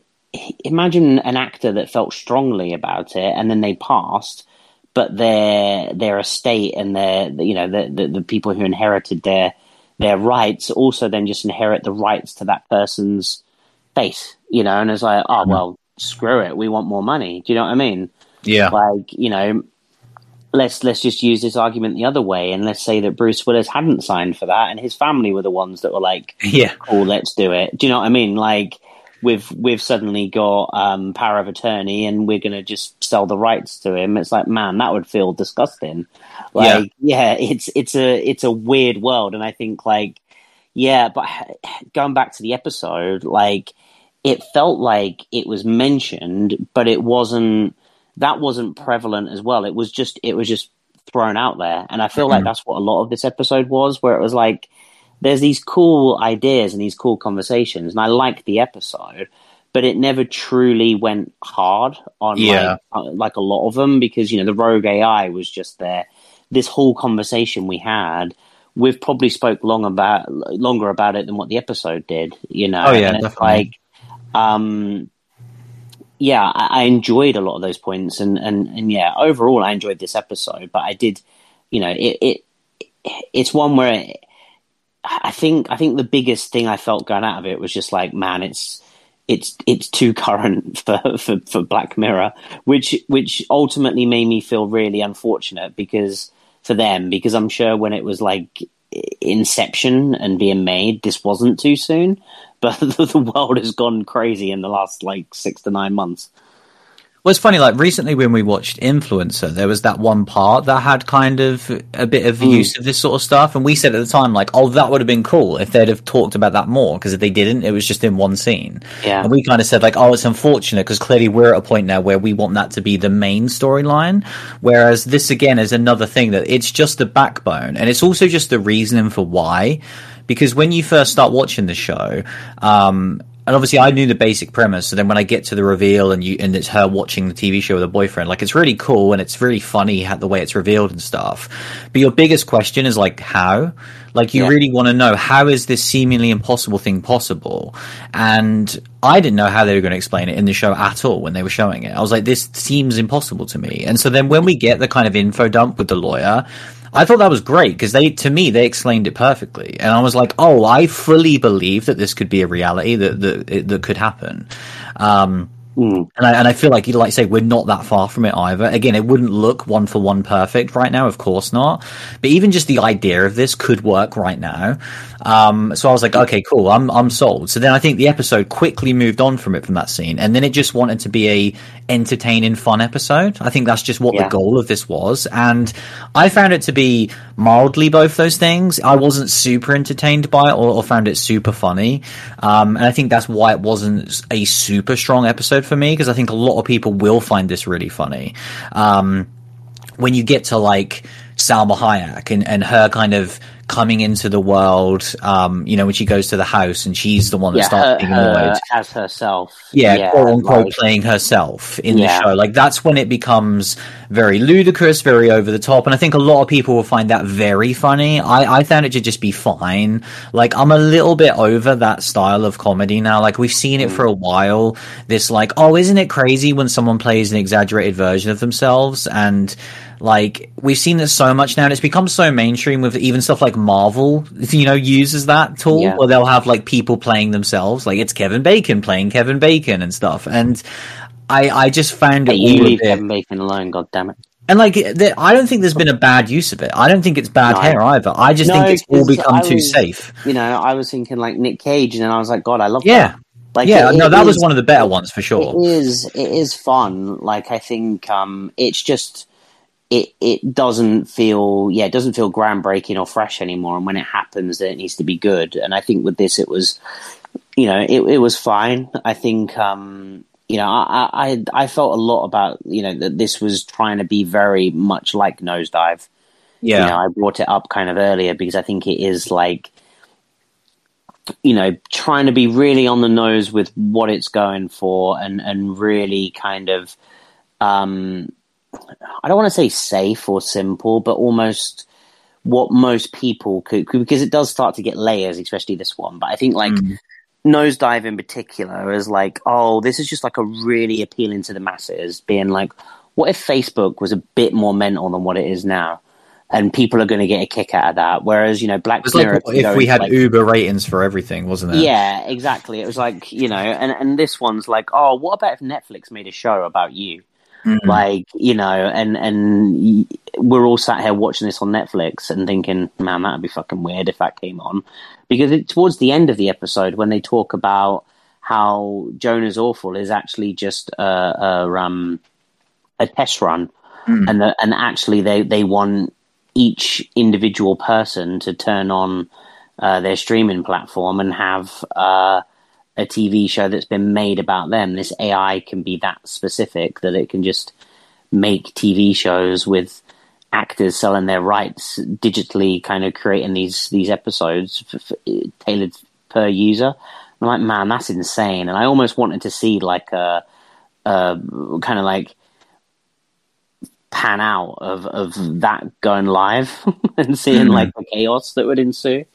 Speaker 2: imagine an actor that felt strongly about it and then they passed, but their their estate and their, you know, the, the the people who inherited their their rights also then just inherit the rights to that person's face, you know, and it's like, oh well, screw it, we want more money. Do you know what I mean?
Speaker 1: Yeah.
Speaker 2: Like, you know, let's let's just use this argument the other way, and let's say that Bruce Willis hadn't signed for that and his family were the ones that were like,
Speaker 1: yeah,
Speaker 2: cool, let's do it. Do you know what I mean? Like, we've we've suddenly got um, power of attorney, and we're going to just sell the rights to him. It's like, man, that would feel disgusting. Like, yeah, yeah it's it's a it's a weird world, and I think like, yeah, but going back to the episode, like, it felt like it was mentioned, but it wasn't. That wasn't prevalent as well. It was just it was just thrown out there, and I feel mm-hmm. like that's what a lot of this episode was, where it was like, there's these cool ideas and these cool conversations, and I liked the episode, but it never truly went hard on
Speaker 1: yeah.
Speaker 2: like, like a lot of them, because, you know, the rogue A I was just there. This whole conversation we had, we've probably spoke long about longer about it than what the episode did, you know.
Speaker 1: Oh yeah,
Speaker 2: and it's
Speaker 1: definitely.
Speaker 2: Like, um, yeah, I, I enjoyed a lot of those points, and, and, and yeah, overall I enjoyed this episode, but I did, you know, it, it it's one where it, I think I think the biggest thing I felt going out of it was just like, man, it's it's it's too current for, for, for Black Mirror, which which ultimately made me feel really unfortunate because for them, because I'm sure when it was like Inception and being made, this wasn't too soon, but the world has gone crazy in the last like six to nine months.
Speaker 1: Well, it's funny, like recently when we watched Influencer, there was that one part that had kind of a bit of mm. use of this sort of stuff. And we said at the time, like, oh, that would have been cool if they'd have talked about that more. Because if they didn't, it was just in one scene.
Speaker 2: Yeah.
Speaker 1: And we kind of said, like, oh, it's unfortunate because clearly we're at a point now where we want that to be the main storyline. Whereas this, again, is another thing that it's just the backbone. And it's also just the reasoning for why. Because when you first start watching the show, um, and obviously I knew the basic premise, so then when I get to the reveal and you and it's her watching the T V show with her boyfriend, like, it's really cool and it's really funny how, the way it's revealed and stuff. But your biggest question is like, how? Like, you yeah. really want to know, how is this seemingly impossible thing possible? And I didn't know how they were going to explain it in the show at all when they were showing it. I was like, this seems impossible to me. And so then when we get the kind of info dump with the lawyer, I thought that was great because they, to me, they explained it perfectly, and I was like, "Oh, I fully believe that this could be a reality that that that could happen." Um, mm. And I and I feel like, you like say, we're not that far from it either. Again, it wouldn't look one for one perfect right now, of course not. But even just the idea of this could work right now. Um, so I was like, okay, cool, I'm I'm sold. So then I think the episode quickly moved on from it from that scene, and then it just wanted to be a entertaining, fun episode. I think that's just what yeah. the goal of this was, and I found it to be mildly both those things. I wasn't super entertained by it or, or found it super funny, um, and I think that's why it wasn't a super strong episode for me, because I think a lot of people will find this really funny. Um, when you get to like Salma Hayek and, and her kind of coming into the world, um, you know, when she goes to the house and she's the one that
Speaker 2: yeah,
Speaker 1: starts
Speaker 2: her,
Speaker 1: being
Speaker 2: her,
Speaker 1: annoyed.
Speaker 2: As herself.
Speaker 1: Yeah,
Speaker 2: yeah
Speaker 1: quote unquote,
Speaker 2: like,
Speaker 1: playing herself in
Speaker 2: yeah.
Speaker 1: the show. Like, that's when it becomes very ludicrous, very over the top. And I think a lot of people will find that very funny. I, I found it to just be fine. Like, I'm a little bit over that style of comedy now. Like, we've seen it for a while. This, like, oh, isn't it crazy when someone plays an exaggerated version of themselves? And like, we've seen this so much now, and it's become so mainstream with even stuff like Marvel, you know, uses that tool yeah. where they'll have like people playing themselves. Like, it's Kevin Bacon playing Kevin Bacon and stuff. And I, I just found
Speaker 2: hey,
Speaker 1: it.
Speaker 2: You
Speaker 1: all
Speaker 2: leave
Speaker 1: bit...
Speaker 2: Kevin Bacon alone, God damn it.
Speaker 1: And like, there, I don't think there's been a bad use of it. I don't think it's bad no. hair either. I just
Speaker 2: no,
Speaker 1: think it's all become
Speaker 2: was,
Speaker 1: too safe.
Speaker 2: You know, I was thinking like Nick Cage, and then I was like, God, I love
Speaker 1: yeah.
Speaker 2: that. Like,
Speaker 1: yeah,
Speaker 2: it,
Speaker 1: no,
Speaker 2: it
Speaker 1: that
Speaker 2: is,
Speaker 1: was one of the better ones for sure.
Speaker 2: It is, it is fun. Like, I think um, it's just, it it doesn't feel, yeah, it doesn't feel groundbreaking or fresh anymore. And when it happens, then it needs to be good. And I think with this, it was, you know, it it was fine. I think, um, you know, I, I I felt a lot about, you know, that this was trying to be very much like Nosedive.
Speaker 1: Yeah,
Speaker 2: you know, I brought it up kind of earlier because I think it is like, you know, trying to be really on the nose with what it's going for, and, and really kind of, um, I don't want to say safe or simple, but almost what most people could, because it does start to get layers, especially this one. But I think like mm. Nosedive in particular is like, oh, this is just like a really appealing to the masses, being like, what if Facebook was a bit more mental than what it is now? And people are going to get a kick out of that. Whereas, you know, Black Mirror...
Speaker 1: Like if we had like, Uber ratings for everything, wasn't it?
Speaker 2: Yeah, exactly. It was like, you know, and, and this one's like, oh, what about if Netflix made a show about you? Mm-hmm. Like, you know, and, and we're all sat here watching this on Netflix and thinking, man, that would be fucking weird if that came on. Because it, towards the end of the episode, when they talk about how Jonah's Awful is actually just a, a, um, a test run, mm. and the, and actually they, they want each individual person to turn on uh, their streaming platform and have uh, a T V show that's been made about them. This A I can be that specific that it can just make T V shows with actors selling their rights digitally, kind of creating these these episodes for, for, tailored per user. I'm like, man, that's insane. And I almost wanted to see like a, a kind of like pan out of, of that going live and seeing mm. like the chaos that would ensue.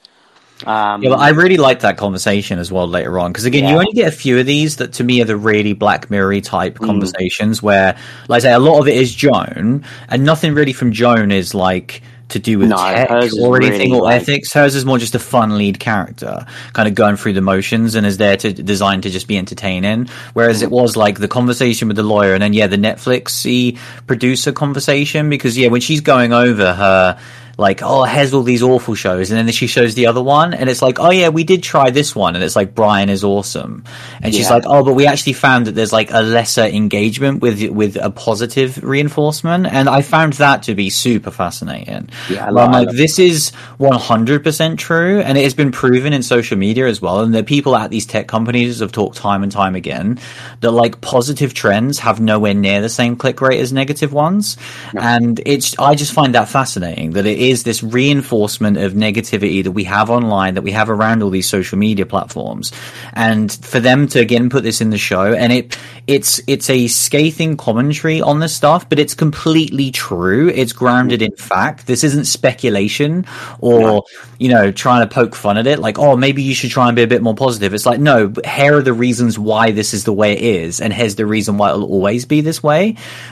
Speaker 2: Um,
Speaker 1: yeah, but I really liked that conversation as well later on, because again, yeah. you only get a few of these that to me are the really Black Mirror type mm. conversations where, like I say, a lot of it is Joan, and nothing really from Joan is like to do with no, tech or anything really or like... ethics. Hers is more just a fun lead character, kind of going through the motions, and is there to designed to just be entertaining. Whereas mm. it was like the conversation with the lawyer, and then yeah, the Netflixy producer conversation, because yeah, when she's going over her. Like, oh, here's all these awful shows. And then she shows the other one. And it's like, oh, yeah, we did try this one. And it's like, Brian is awesome. And she's yeah. like, oh, but we actually found that there's like a lesser engagement with with a positive reinforcement. And I found that to be super fascinating. Yeah, I love, I'm like, this is one hundred percent true. And it has been proven in social media as well. And the people at these tech companies have talked time and time again that like positive trends have nowhere near the same click rate as negative ones. No. And it's, I just find that fascinating that it is is this reinforcement of negativity that we have online, that we have around all these social media platforms. And for them to again put this in the show, and it it's it's a scathing commentary on this stuff, but it's completely true. It's grounded in fact. This isn't speculation or no. you know, trying to poke fun at it like, oh, maybe you should try and be a bit more positive. It's like, no, here are the reasons why this is the way it is, and here's the reason why it'll always be this way.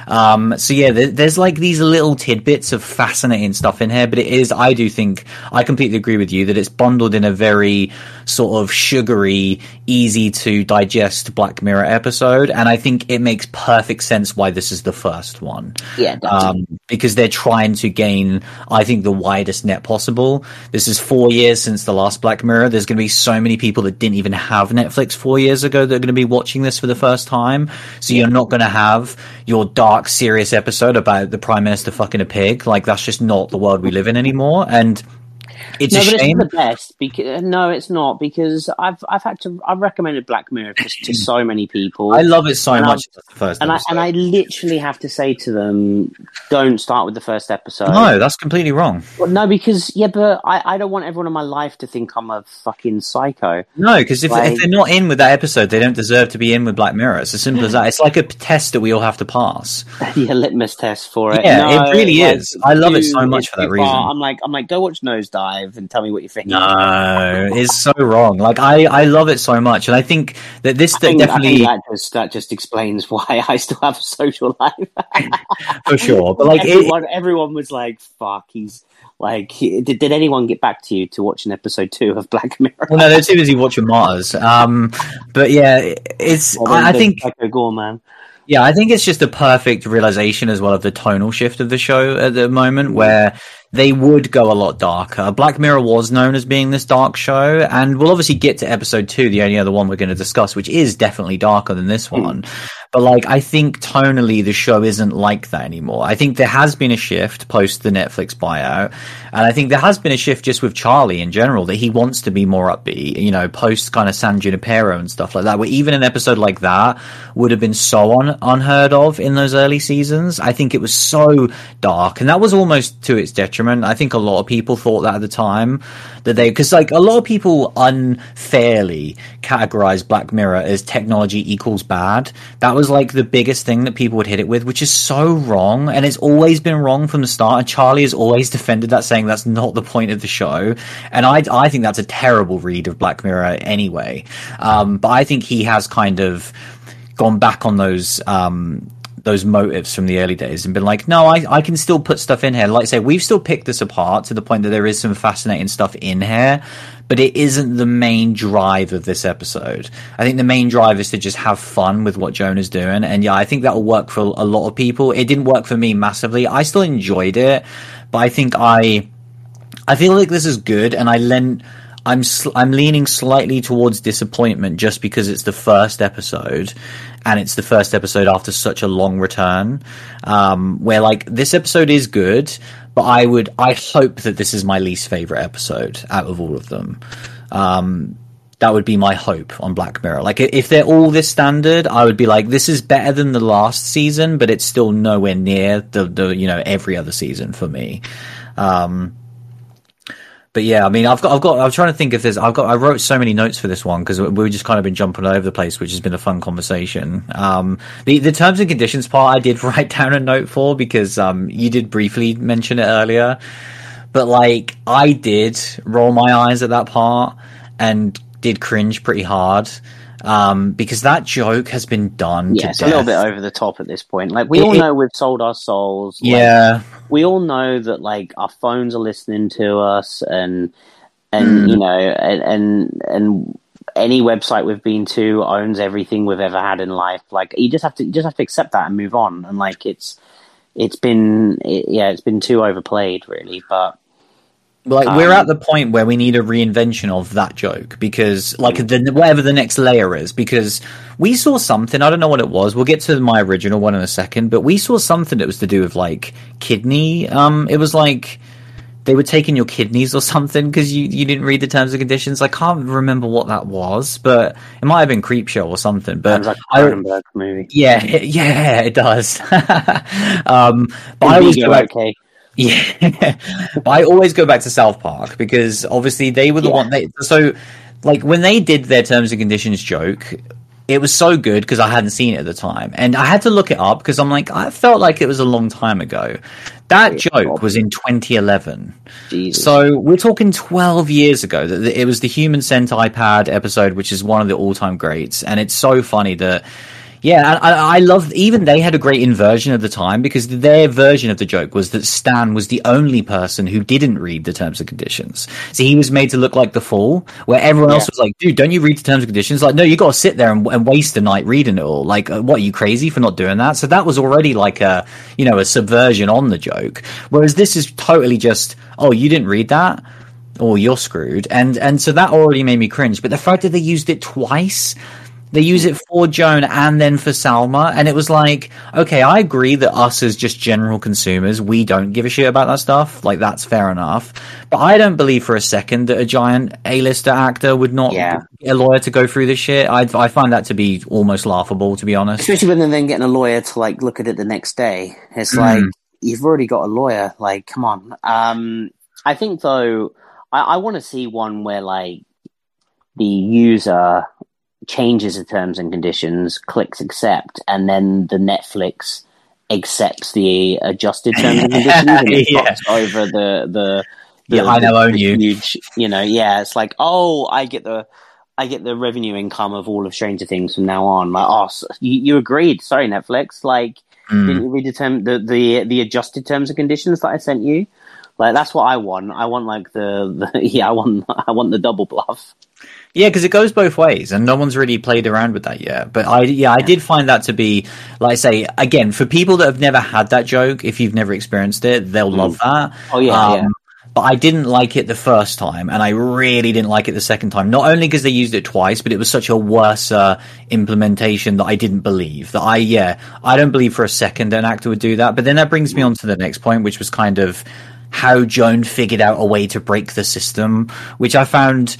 Speaker 1: Um so yeah, there, there's like these little tidbits of fascinating stuff in here. But it is, I do think, I completely agree with you that it's bundled in a very sort of sugary, easy to digest Black Mirror episode. And I think it makes perfect sense why this is the first one.
Speaker 2: Yeah,
Speaker 1: um, because they're trying to gain, I think, the widest net possible. This is four years since the last Black Mirror. There's going to be so many people that didn't even have Netflix four years ago that are going to be watching this for the first time. So yeah. you're not going to have your dark, serious episode about the Prime Minister fucking a pig. Like, that's just not the world we live in anymore. And it's
Speaker 2: no,
Speaker 1: a
Speaker 2: but
Speaker 1: shame.
Speaker 2: It's the best because no, it's not, because I've I've had to I've recommended Black Mirror to, to so many people.
Speaker 1: I love it so
Speaker 2: and
Speaker 1: much.
Speaker 2: The
Speaker 1: first
Speaker 2: and
Speaker 1: episode.
Speaker 2: I and I literally have to say to them, don't start with the first episode.
Speaker 1: No, that's completely wrong.
Speaker 2: Well, no, because yeah, but I, I don't want everyone in my life to think I'm a fucking psycho.
Speaker 1: No, because if, like, if they're not in with that episode, they don't deserve to be in with Black Mirror. It's as simple as that. It's like a test that we all have to pass.
Speaker 2: Yeah, litmus test for it.
Speaker 1: Yeah,
Speaker 2: no,
Speaker 1: it really
Speaker 2: like,
Speaker 1: is. I love it so much for that reason.
Speaker 2: Are, I'm like I'm like go watch Nosedive and tell me what you think.
Speaker 1: No, it's so wrong. Like I, I love it so much, and I think that this
Speaker 2: I think,
Speaker 1: definitely
Speaker 2: I think that just that just explains why I still have a social life.
Speaker 1: For sure, but like
Speaker 2: everyone,
Speaker 1: it,
Speaker 2: everyone was like, "Fuck, he's like." He, did did anyone get back to you to watch an episode two of Black Mirror?
Speaker 1: Well, no, they're too busy watching Martyrs. Um, but yeah, it's.
Speaker 2: Well,
Speaker 1: I, I think.
Speaker 2: Psycho Gorman.
Speaker 1: Yeah, I think it's just a perfect realization as well of the tonal shift of the show at the moment, where they would go a lot darker. Black Mirror was known as being this dark show, and we'll obviously get to episode two, the only other one we're going to discuss, which is definitely darker than this one. Mm. But like, I think tonally the show isn't like that anymore. I think there has been a shift post the Netflix buyout, and I think there has been a shift just with Charlie in general, that he wants to be more upbeat, you know, post kind of San Junipero and stuff like that, where even an episode like that would have been so un- unheard of in those early seasons. I think it was so dark, and that was almost to its detriment. I think a lot of people thought that at the time, that they, because like a lot of people unfairly categorize Black Mirror as technology equals bad. That was like the biggest thing that people would hit it with, which is so wrong, and it's always been wrong from the start. And Charlie has always defended that, saying that's not the point of the show. And I, I think that's a terrible read of Black Mirror anyway. Um, but I think he has kind of gone back on those um, those motives from the early days and been like, no, I, I can still put stuff in here. Like I say, we've still picked this apart to the point that there is some fascinating stuff in here, but it isn't the main drive of this episode. I think the main drive is to just have fun with what Jonah's doing. And yeah, I think that'll work for a lot of people. It didn't work for me massively. I still enjoyed it, but I think I, I feel like this is good, and I lent, I'm sl- I'm leaning slightly towards disappointment just because it's the first episode, and it's the first episode after such a long return. Um, where like this episode is good, but I would I hope that this is my least favorite episode out of all of them. Um, that would be my hope on Black Mirror. Like if they're all this standard, I would be like, this is better than the last season, but it's still nowhere near the the you know every other season for me. Um, But yeah, I mean, I've got, I've got, I'm trying to think if there's, I've got, I wrote so many notes for this one because we've just kind of been jumping all over the place, which has been a fun conversation. Um, the, the terms and conditions part I did write down a note for because, um, you did briefly mention it earlier, but like I did roll my eyes at that part and did cringe pretty hard. Um, because that joke has been done
Speaker 2: yeah,
Speaker 1: to
Speaker 2: it's
Speaker 1: death.
Speaker 2: a little bit over the top at this point. Like we
Speaker 1: It-
Speaker 2: all
Speaker 1: it-
Speaker 2: know we've sold our souls. Like,
Speaker 1: Yeah.
Speaker 2: we all know that like our phones are listening to us, and and
Speaker 1: Mm.
Speaker 2: you know, and, and and any website we've been to owns everything we've ever had in life. Like you just have to you just have to accept that and move on. And like it's it's been it, yeah, it's been too overplayed, really. But
Speaker 1: Like
Speaker 2: Um,
Speaker 1: we're at the point where we need a reinvention of that joke because, like, the, whatever the next layer is, because we saw something. I don't know what it was. We'll get to my original one in a second, but we saw something that was to do with like kidney. Um, it was like they were taking your kidneys or something because you you didn't read the terms and conditions. I can't remember what that was, but it might have been Creepshow or something. But
Speaker 2: sounds like a
Speaker 1: I,
Speaker 2: Cronenberg movie.
Speaker 1: yeah, it, yeah, it does. um, but I always
Speaker 2: Indigo,
Speaker 1: go back.
Speaker 2: okay.
Speaker 1: Yeah, but I always go back to South Park because obviously they were the
Speaker 2: Yeah.
Speaker 1: one. They, so, like when they did their terms and conditions joke, it was so good because I hadn't seen it at the time, and I had to look it up because I'm like, I felt like it was a long time ago. That joke was in twenty eleven,
Speaker 2: Jesus.
Speaker 1: so we're talking twelve years ago. That it was the Human Scent iPad episode, which is one of the all-time greats, and it's so funny that. Yeah, I, I love. Even they had a great inversion at the time because their version of the joke was that Stan was the only person who didn't read the terms and conditions. So he was made to look like the fool, where everyone else
Speaker 2: Yeah.
Speaker 1: was like, "Dude, don't you read the terms and conditions?" Like, no, you got to sit there and, and waste a night reading it all. Like, uh, what are you crazy for not doing that? So that was already like a, you know, a subversion on the joke. Whereas this is totally just, oh, you didn't read that. Oh, you're screwed. And and so that already made me cringe. But the fact that they used it twice. They use it for Joan and then for Salma, and it was like, okay, I agree that us as just general consumers, we don't give a shit about that stuff. Like, that's fair enough. But I don't believe for a second that a giant A-lister actor would not
Speaker 2: Yeah.
Speaker 1: get a lawyer to go through this shit. I, I find that to be almost laughable, to be honest.
Speaker 2: Especially when they're then getting a lawyer to like look at it the next day. It's
Speaker 1: Mm.
Speaker 2: like you've already got a lawyer. Like, come on. Um, I think though, I, I want to see one where like the user changes the terms and conditions, clicks accept, and then the Netflix accepts the adjusted terms and conditions, and it
Speaker 1: Yeah.
Speaker 2: pops over the the. the
Speaker 1: Yeah, I now
Speaker 2: the-
Speaker 1: own
Speaker 2: the
Speaker 1: you.
Speaker 2: Huge, you know, yeah. It's like, oh, I get the. I get the revenue income of all of Stranger Things from now on. Like, oh, so you, you agreed. Sorry, Netflix. Like,
Speaker 1: Mm.
Speaker 2: didn't you read the, term, the the the adjusted terms and conditions that I sent you? Like, that's what I want. I want like the, the yeah. I want I want the double bluff.
Speaker 1: Yeah, because it goes both ways, and no one's really played around with that yet. But I, yeah, I did find that to be, like I say, again, for people that have never had that joke, if you've never experienced it, they'll love that.
Speaker 2: Oh yeah,
Speaker 1: Um,
Speaker 2: yeah.
Speaker 1: But I didn't like it the first time, and I really didn't like it the second time. Not only because they used it twice, but it was such a worse uh, implementation that I didn't believe. That I, yeah, I don't believe for a second an actor would do that. But then that brings me on to the next point, which was kind of how Joan figured out a way to break the system, which I found.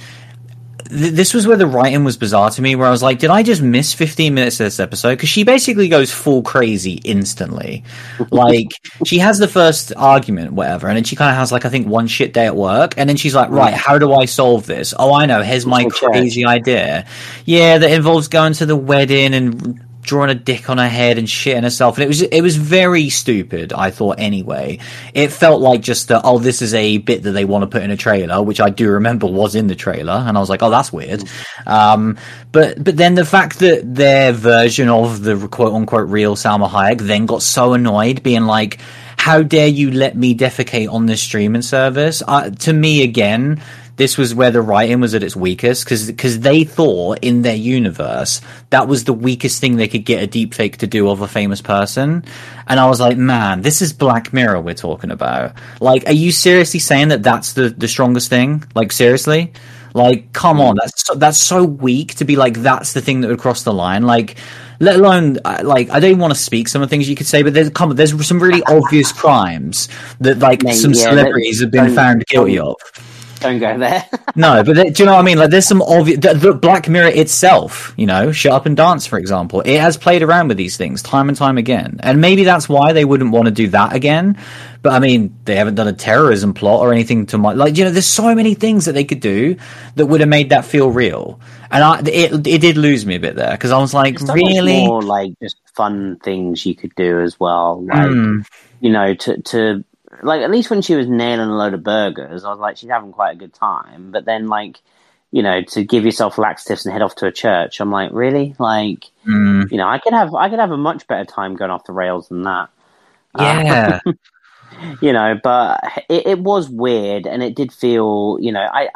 Speaker 1: Th- this was where the writing was bizarre to me, where I was like, did I just miss fifteen minutes of this episode? Because she basically goes full crazy instantly. Like, she has the first argument, whatever, and then she kind of has, like, I think one shit day at work, and then she's like, right, how do I solve this? Oh, I know, here's my
Speaker 2: Okay.
Speaker 1: crazy idea. Yeah, that involves going to the wedding and drawing a dick on her head and shitting herself, and it was it was very stupid, I thought. Anyway, it felt like just that, oh, this is a bit that they want to put in a trailer, which I do remember was in the trailer, and I was like, oh, that's weird. Um, but but then the fact that their version of the quote unquote real Salma Hayek then got so annoyed, being like, how dare you let me defecate on this streaming service? Uh, to me, again, this was where the writing was at its weakest, because they thought in their universe that was the weakest thing they could get a deepfake to do of a famous person. And I was like, man, this is Black Mirror we're talking about. Like, are you seriously saying that that's the, the strongest thing? Like, seriously? Like, come on, that's so, that's so weak to be like, that's the thing that would cross the line. Like, let alone, uh, like, I don't even want to speak some of the things you could say, but there's, come on, there's some really obvious crimes that, like, Mate, some yeah, celebrities have been found guilty of.
Speaker 2: Don't go there.
Speaker 1: No, but they, do you know what I mean? Like, there's some obvious... The, the Black Mirror itself, you know, Shut Up and Dance, for example, it has played around with these things time and time again. And maybe that's why they wouldn't want to do that again. But, I mean, they haven't done a terrorism plot or anything to my... Like, you know, there's so many things that they could do that would have made that feel real. And I, it, it did lose me a bit there, because I was like,
Speaker 2: there's so
Speaker 1: really?
Speaker 2: Much more, like, just fun things you could do as well. Like, mm. you know, to... to Like, at least when she was nailing a load of burgers, I was like, she's having quite a good time. But then, like, you know, to give yourself laxatives and head off to a church, I'm like, really? Like, mm. you know, I could have I could have a much better time going off the rails than that.
Speaker 1: Yeah.
Speaker 2: Uh, you know, but it, it was weird, and it did feel, you know, I...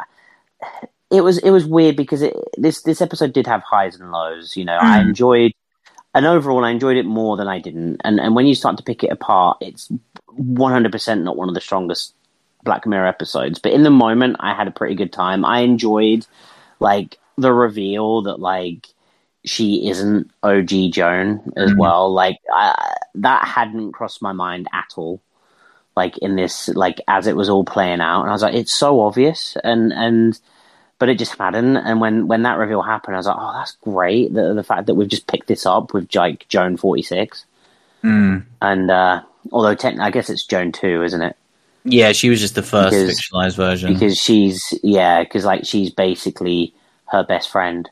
Speaker 2: It was it was weird because it, this, this episode did have highs and lows, you know. Mm. I enjoyed... And overall, I enjoyed it more than I didn't. And and when you start to pick it apart, it's one hundred percent not one of the strongest Black Mirror episodes. But in the moment, I had a pretty good time. I enjoyed, like, the reveal that, like, she isn't O G Joan as mm-hmm. well. Like, I, that hadn't crossed my mind at all. Like, in this, like, as it was all playing out. And I was like, it's so obvious. And... and But it just hadn't, and when, when that reveal happened, I was like, "Oh, that's great!" The the fact that we've just picked this up with like Joan forty-six,
Speaker 1: mm.
Speaker 2: and uh, although technically, I guess it's Joan two, isn't it?
Speaker 1: Yeah, she was just the first because, fictionalized version
Speaker 2: because she's yeah, because like she's basically her best friend,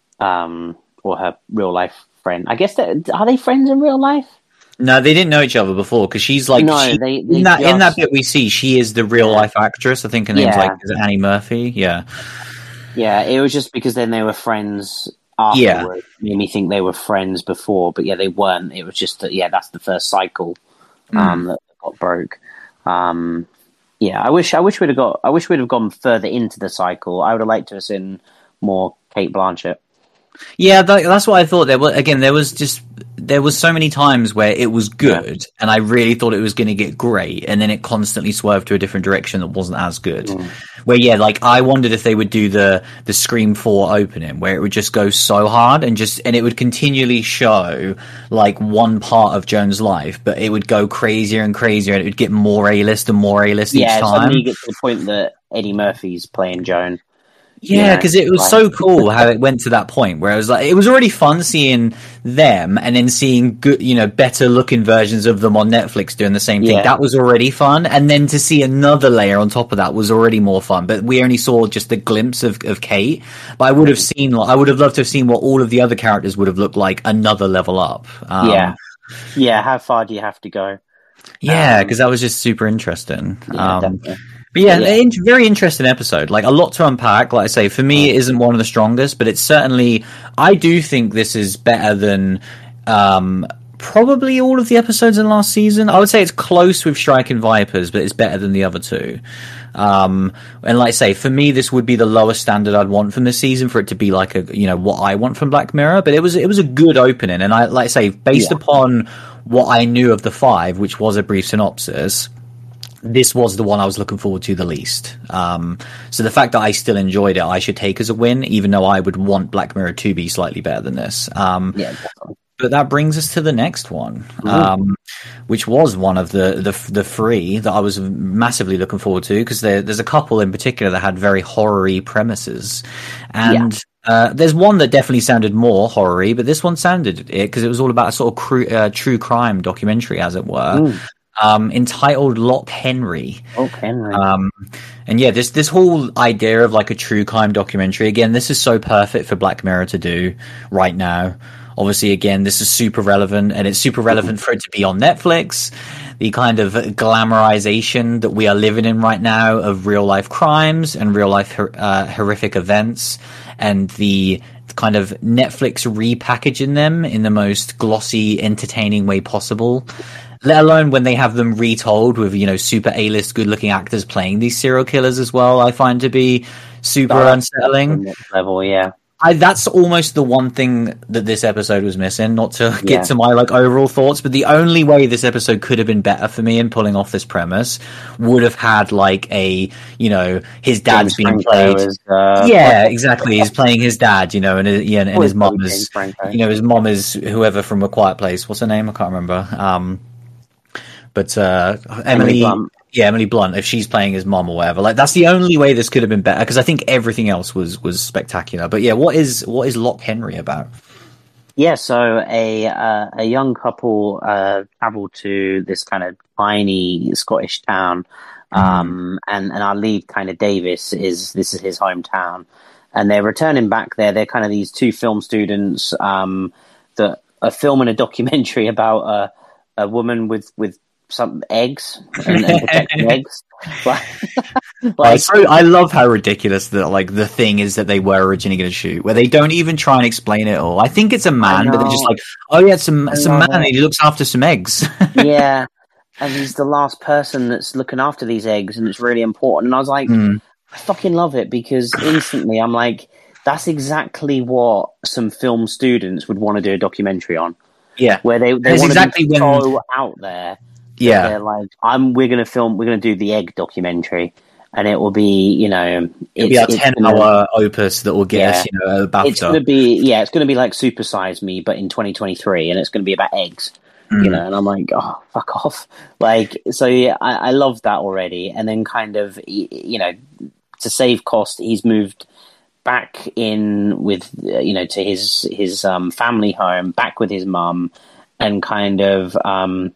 Speaker 2: um, or her real life friend. I guess that are they friends in real life?
Speaker 1: No, they didn't know each other before because she's like
Speaker 2: no,
Speaker 1: she,
Speaker 2: they, they
Speaker 1: in that
Speaker 2: just,
Speaker 1: in that bit we see she is the real life actress. I think her name's
Speaker 2: yeah.
Speaker 1: like is it Annie Murphy? Yeah.
Speaker 2: Yeah, it was just because then they were friends afterwards. Yeah. Made me think they were friends before, but yeah, they weren't. It was just that, yeah, that's the first cycle um, mm. that got broke. Um, yeah, I wish I wish we'd have got I wish we'd have gone further into the cycle. I would have liked to have seen more Cate Blanchett.
Speaker 1: Yeah, that, that's what I thought. There was again, there was just there was so many times where it was good, yeah. and I really thought it was going to get great, and then it constantly swerved to a different direction that wasn't as good. Mm. Where yeah, like I wondered if they would do the the Scream four opening, where it would just go so hard and just and it would continually show like one part of Joan's life, but it would go crazier and crazier, and it would get more A list and more A list
Speaker 2: yeah,
Speaker 1: each time.
Speaker 2: Yeah, suddenly you get to the point that Eddie Murphy's playing Joan.
Speaker 1: Yeah, because it was so cool how it went to that point where it was like it was already fun seeing them and then seeing good, you know, better looking versions of them on Netflix doing the same thing. Yeah. That was already fun, and then to see another layer on top of that was already more fun. But we only saw just a glimpse of, of Cate. But I would have seen, I would have loved to have seen what all of the other characters would have looked like another level up. Um,
Speaker 2: yeah, yeah. How far do you have to go?
Speaker 1: Yeah, because um, that was just super interesting.
Speaker 2: Yeah,
Speaker 1: um,
Speaker 2: definitely.
Speaker 1: But yeah,
Speaker 2: yeah.
Speaker 1: a very interesting episode. Like, a lot to unpack. Like I say, for me, it isn't one of the strongest, but it's certainly... I do think this is better than um, probably all of the episodes in last season. I would say it's close with Striking Vipers, but it's better than the other two. Um, and like I say, for me, this would be the lowest standard I'd want from this season for it to be like a, you know, what I want from Black Mirror. But it was it was a good opening. And I like I say, based yeah. upon what I knew of the five, which was a brief synopsis... this was the one I was looking forward to the least. Um, so the fact that I still enjoyed it, I should take as a win, even though I would want Black Mirror to be slightly better than this. Um,
Speaker 2: yeah, definitely.
Speaker 1: But that brings us to the next one, um, which was one of the, the the three that I was massively looking forward to, because there, there's a couple in particular that had very horror-y premises. And... Yeah. Uh, there's one that definitely sounded more horror-y, but this one sounded it because it was all about a sort of cru- uh, true crime documentary, as it were. Ooh. Um, entitled Lock Henry.
Speaker 2: Lock Henry.
Speaker 1: Um, and yeah, this this whole idea of like a true crime documentary, again, this is so perfect for Black Mirror to do right now. Obviously, again, this is super relevant, and it's super relevant for it to be on Netflix. The kind of glamorization that we are living in right now of real life crimes and real life uh, horrific events, and the kind of Netflix repackaging them in the most glossy, entertaining way possible. Let alone when they have them retold with, you know, super A-list good-looking actors playing these serial killers as well, I find to be super
Speaker 2: That's
Speaker 1: unsettling.
Speaker 2: Next level, yeah.
Speaker 1: I, that's almost the one thing that this episode was missing. Not to get
Speaker 2: Yeah.
Speaker 1: to my like overall thoughts, but the only way this episode could have been better for me in pulling off this premise would have had like a, you know, his dad's
Speaker 2: James
Speaker 1: being
Speaker 2: Franco
Speaker 1: played.
Speaker 2: is, uh,
Speaker 1: Yeah, exactly. He's playing his dad, you know, and his- yeah, and, and
Speaker 2: Always
Speaker 1: his mom
Speaker 2: probably
Speaker 1: is,
Speaker 2: James Franco.
Speaker 1: you know, his mom is whoever from A Quiet Place. What's her name? I can't remember. Um, but uh, Emily,
Speaker 2: Emily Blunt.
Speaker 1: yeah, Emily Blunt. If she's playing his mom or whatever, like that's the only way this could have been better because I think everything else was was spectacular. But yeah, what is what is Lock Henry about?
Speaker 2: Yeah, so a uh, a young couple uh, travel to this kind of tiny Scottish town, um, mm. and and our lead kind of Davis is this is his hometown, and they're returning back there. They're kind of these two film students um, that are filming a documentary about a a woman with with some eggs and, and protecting eggs. Like,
Speaker 1: like, so, I love how ridiculous that like the thing is that they were originally going to shoot, where they don't even try and explain it all. I think it's a man, but they're just like, oh yeah, it's some some man, and he looks after some eggs.
Speaker 2: Yeah, and he's the last person that's looking after these eggs, and it's really important. And I was like, mm. I fucking love it because instantly I'm like, that's exactly what some film students would want to do a documentary on.
Speaker 1: Yeah,
Speaker 2: where they they want
Speaker 1: exactly
Speaker 2: to be
Speaker 1: when...
Speaker 2: so out there.
Speaker 1: Yeah,
Speaker 2: they're like, I'm. We're gonna film. We're gonna do the egg documentary, and it will be, you know,
Speaker 1: it'll be a ten-hour opus that will get yeah, us, you know, a BAFTA.
Speaker 2: It's gonna be, yeah, it's gonna be like Super Size Me, but in twenty twenty-three, and it's gonna be about eggs, mm. you know. And I'm like, oh, fuck off. Like, so yeah, I, I love that already. And then kind of, you know, to save cost, he's moved back in with, you know, to his his um, family home, back with his mum, and kind of. Um,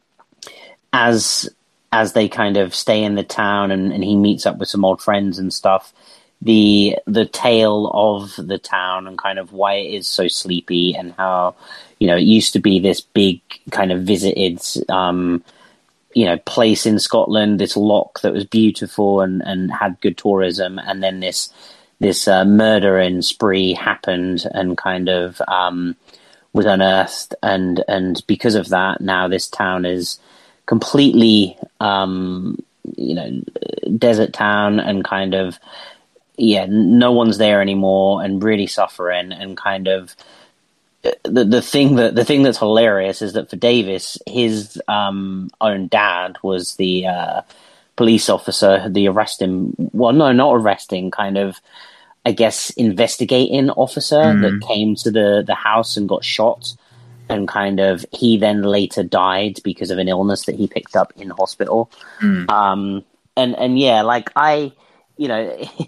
Speaker 2: As as they kind of stay in the town and, and he meets up with some old friends and stuff, the the tale of the town and kind of why it is so sleepy and how, you know, it used to be this big kind of visited, um, you know, place in Scotland, this loch that was beautiful and, and had good tourism, and then this this uh, murdering spree happened and kind of um, was unearthed, and and because of that, now this town is completely, um, you know, desert town and kind of, yeah, no one's there anymore and really suffering. And kind of the the thing that the thing that's hilarious is that for Davis, his um, own dad was the uh, police officer, the arresting, well, no, not arresting, kind of, I guess, investigating officer mm. that came to the, the house and got shot. And kind of, he then later died because of an illness that he picked up in hospital. Mm. Um, and, and yeah, like I, you know,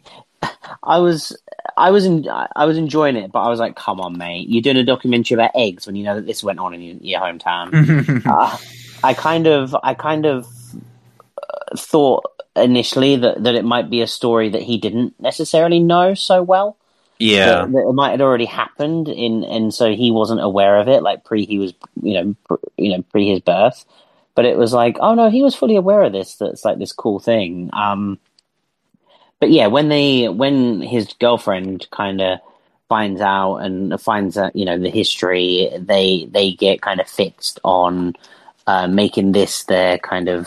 Speaker 2: I was, I was, in, I was enjoying it, but I was like, come on, mate, you're doing a documentary about eggs when you know that this went on in your, your hometown. uh, I kind of, I kind of thought initially that, that it might be a story that he didn't necessarily know so well.
Speaker 1: Yeah,
Speaker 2: that, that it might have already happened in, and so he wasn't aware of it. Like pre, he was, you know, pre, you know, pre his birth. But it was like, oh no, he was fully aware of this. That's like this cool thing. Um, but yeah, when they, when his girlfriend kind of finds out and finds out, you know, the history, they they get kind of fixed on uh, making this their kind of.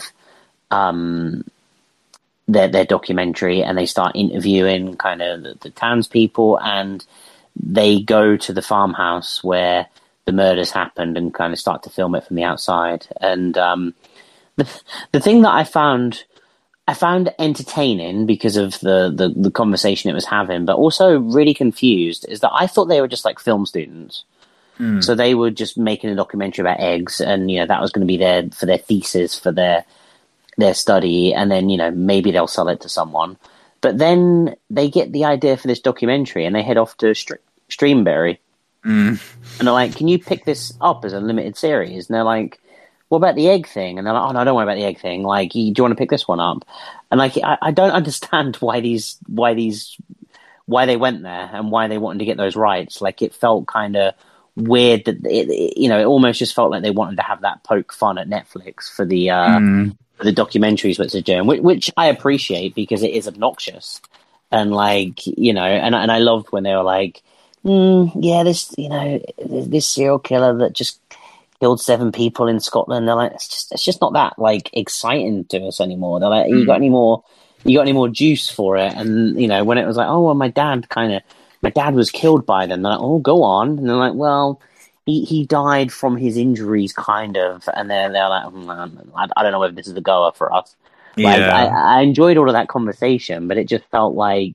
Speaker 2: Um, Their, their documentary, and they start interviewing kind of the, the townspeople, and they go to the farmhouse where the murders happened and kind of start to film it from the outside. And um, the the thing that I found I found entertaining because of the, the, the conversation it was having, but also really confused, is that I thought they were just like film students. Mm. So they were just making a documentary about eggs, and you know that was going to be their for their thesis for their. their study, and then, you know, maybe they'll sell it to someone. But then they get the idea for this documentary and they head off to St- Streamberry. Mm. And they're like, can you pick this up as a limited series? And they're like, what about the egg thing? And they're like, oh no, don't worry about the egg thing. Like, do you want to pick this one up? And like, I, I don't understand why these, why these, why they went there and why they wanted to get those rights. Like, it felt kind of weird that, it, it, you know, it almost just felt like they wanted to have that poke fun at Netflix for the, uh, mm. the documentaries which they're doing, which, which I appreciate because it is obnoxious. And like, you know, and, and I loved when they were like, mm, yeah, this, you know, this serial killer that just killed seven people in Scotland. They're like, it's just, it's just not that like exciting to us anymore. They're like, mm. you got any more, you got any more juice for it? And, you know, when it was like, oh, well, my dad kind of my dad was killed by them. They're like, oh, go on. And they're like, well, he, he died from his injuries, kind of. And then they're like, mm, I, I don't know whether this is the goer for us. Like,
Speaker 1: Yeah.
Speaker 2: I, I enjoyed all of that conversation, but it just felt like,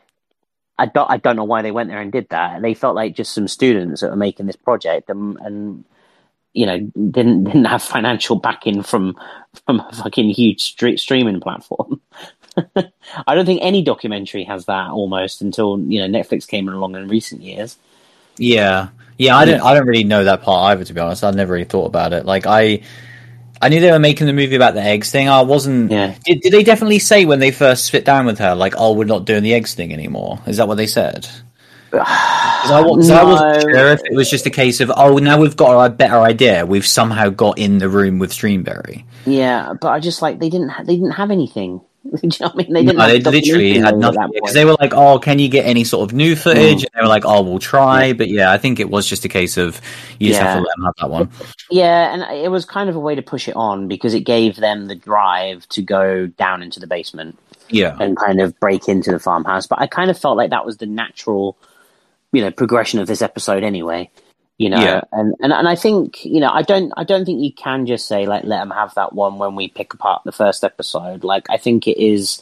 Speaker 2: I don't, I don't know why they went there and did that. They felt like just some students that were making this project and, and you know, didn't didn't have financial backing from from a fucking huge street streaming platform. I don't think any documentary has that almost until, you know, Netflix came along in recent years.
Speaker 1: Yeah, yeah. I don't. I don't really know that part either. To be honest, I've never really thought about it. Like I, I knew they were making the movie about the eggs thing. I wasn't.
Speaker 2: Yeah.
Speaker 1: Did, did they definitely say when they first sit down with her, like, "Oh, we're not doing the eggs thing anymore"? Is that what they said? Because I, was,
Speaker 2: No.
Speaker 1: I wasn't sure if it was just a case of, oh, now we've got a better idea. We've somehow got in the room with Streamberry.
Speaker 2: Yeah, but I just like they didn't ha- they didn't have anything. Do you know what I mean? They didn't.
Speaker 1: No,
Speaker 2: have
Speaker 1: they literally had nothing because they were like, "Oh, can you get any sort of new footage?" Mm. And they were like, "Oh, we'll try." Yeah. But yeah, I think it was just a case of you just yeah. have to let them have that one.
Speaker 2: Yeah, and it was kind of a way to push it on because it gave them the drive to go down into the basement,
Speaker 1: yeah,
Speaker 2: and kind of break into the farmhouse. But I kind of felt like that was the natural, you know, progression of this episode anyway. You know,
Speaker 1: yeah.
Speaker 2: and, and and I think, you know, I don't I don't think you can just say like let them have that one when we pick apart the first episode. Like I think it is,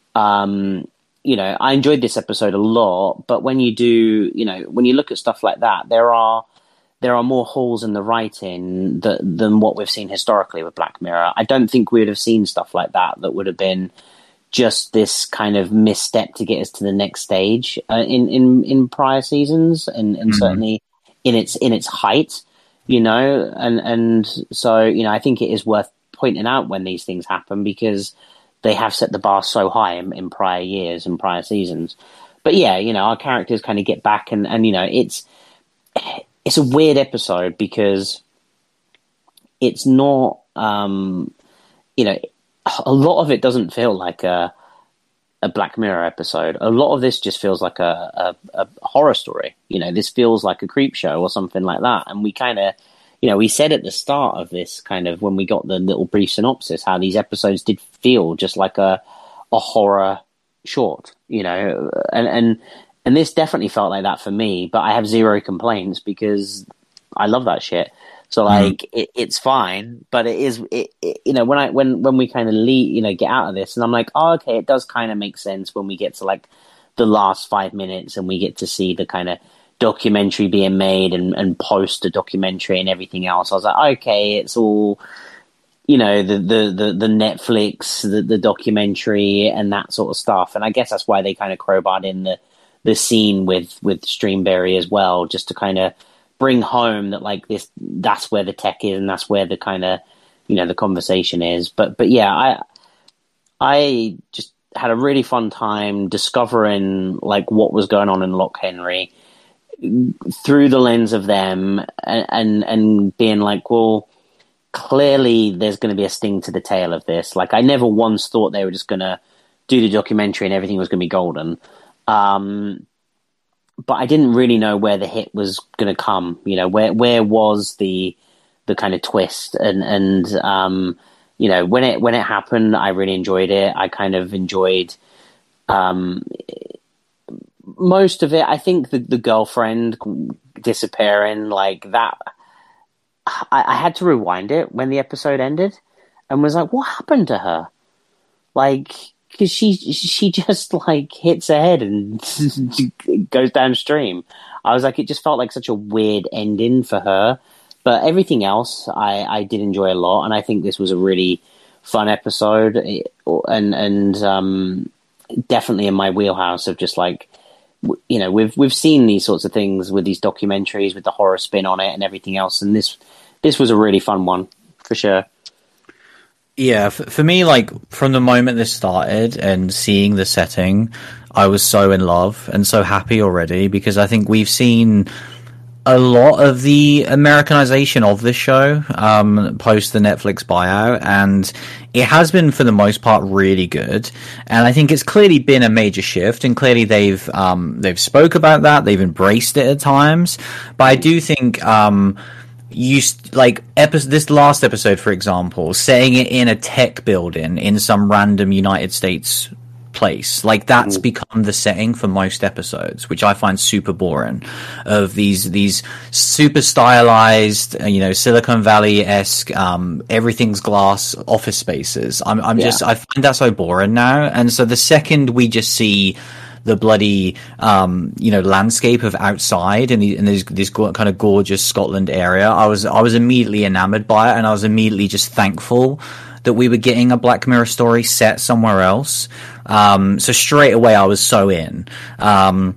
Speaker 2: um, you know, I enjoyed this episode a lot, but when you do, you know, when you look at stuff like that, there are there are more holes in the writing that, than what we've seen historically with Black Mirror. I don't think we would have seen stuff like that that would have been just this kind of misstep to get us to the next stage uh, in in in prior seasons, and and mm-hmm. certainly. in its in its height, you know, and and so, you know, I think it is worth pointing out when these things happen because they have set the bar so high in, in prior years and prior seasons. But yeah, you know, our characters kind of get back and, and you know, it's it's a weird episode because it's not, um, you know, a lot of it doesn't feel like a a Black Mirror episode. A lot of this just feels like a, a, a horror story. You know, this feels like a creep show or something like that. And we kind of, you know, we said at the start of this kind of when we got the little brief synopsis, how these episodes did feel just like a, a horror short, you know, and, and, and this definitely felt like that for me, but I have zero complaints because I love that shit. So like mm. it, it's fine, but it is, it, it, you know, when I, when, when we kind of leave, you know, get out of this and I'm like, oh, okay, it does kind of make sense when we get to like the last five minutes and we get to see the kind of documentary being made and, and post the documentary and everything else. I was like, okay, it's all, you know, the, the, the, the Netflix, the, the documentary and that sort of stuff. And I guess that's why they kind of crowbarred in the, the scene with, with Streamberry as well, just to kind of bring home that like this, that's where the tech is and that's where the kind of, you know, the conversation is. But, but yeah, I, I just had a really fun time discovering like what was going on in Loch Henry through the lens of them and, and, and being like, well, clearly there's going to be a sting to the tail of this. Like I never once thought they were just going to do the documentary and everything was going to be golden. Um, But I didn't really know where the hit was going to come. You know, where where was the the kind of twist? And and um, you know, when it when it happened, I really enjoyed it. I kind of enjoyed um, most of it. I think the the girlfriend disappearing like that. I, I had to rewind it when the episode ended, and was like, "What happened to her?" Like. Because she she just like hits her head and goes downstream. I was like, it just felt like such a weird ending for her. But everything else, I, I did enjoy a lot, and I think this was a really fun episode, and and um, definitely in my wheelhouse of just like, you know, we've we've seen these sorts of things with these documentaries with the horror spin on it and everything else, and this this was a really fun one for sure.
Speaker 1: Yeah, for, for me, like, from the moment this started and seeing the setting, I was so in love and so happy already because I think we've seen a lot of the Americanization of this show um, post the Netflix buyout, and it has been, for the most part, really good. And I think it's clearly been a major shift, and clearly they've um, they've spoke about that, they've embraced it at times. But I do think... Um, You like episode, this last episode, for example, setting it in a tech building in some random United States place. Like that's mm. become the setting for most episodes, which I find super boring. Of these these super stylized, you know, Silicon Valley esque, um, everything's glass office spaces. I'm I'm yeah. just I find that so boring now. And so the second we just see the bloody, um, you know, landscape of outside in, the, in this, this kind of gorgeous Scotland area, I was I was immediately enamored by it, and I was immediately just thankful that we were getting a Black Mirror story set somewhere else. Um, so straight away, I was so in. Um,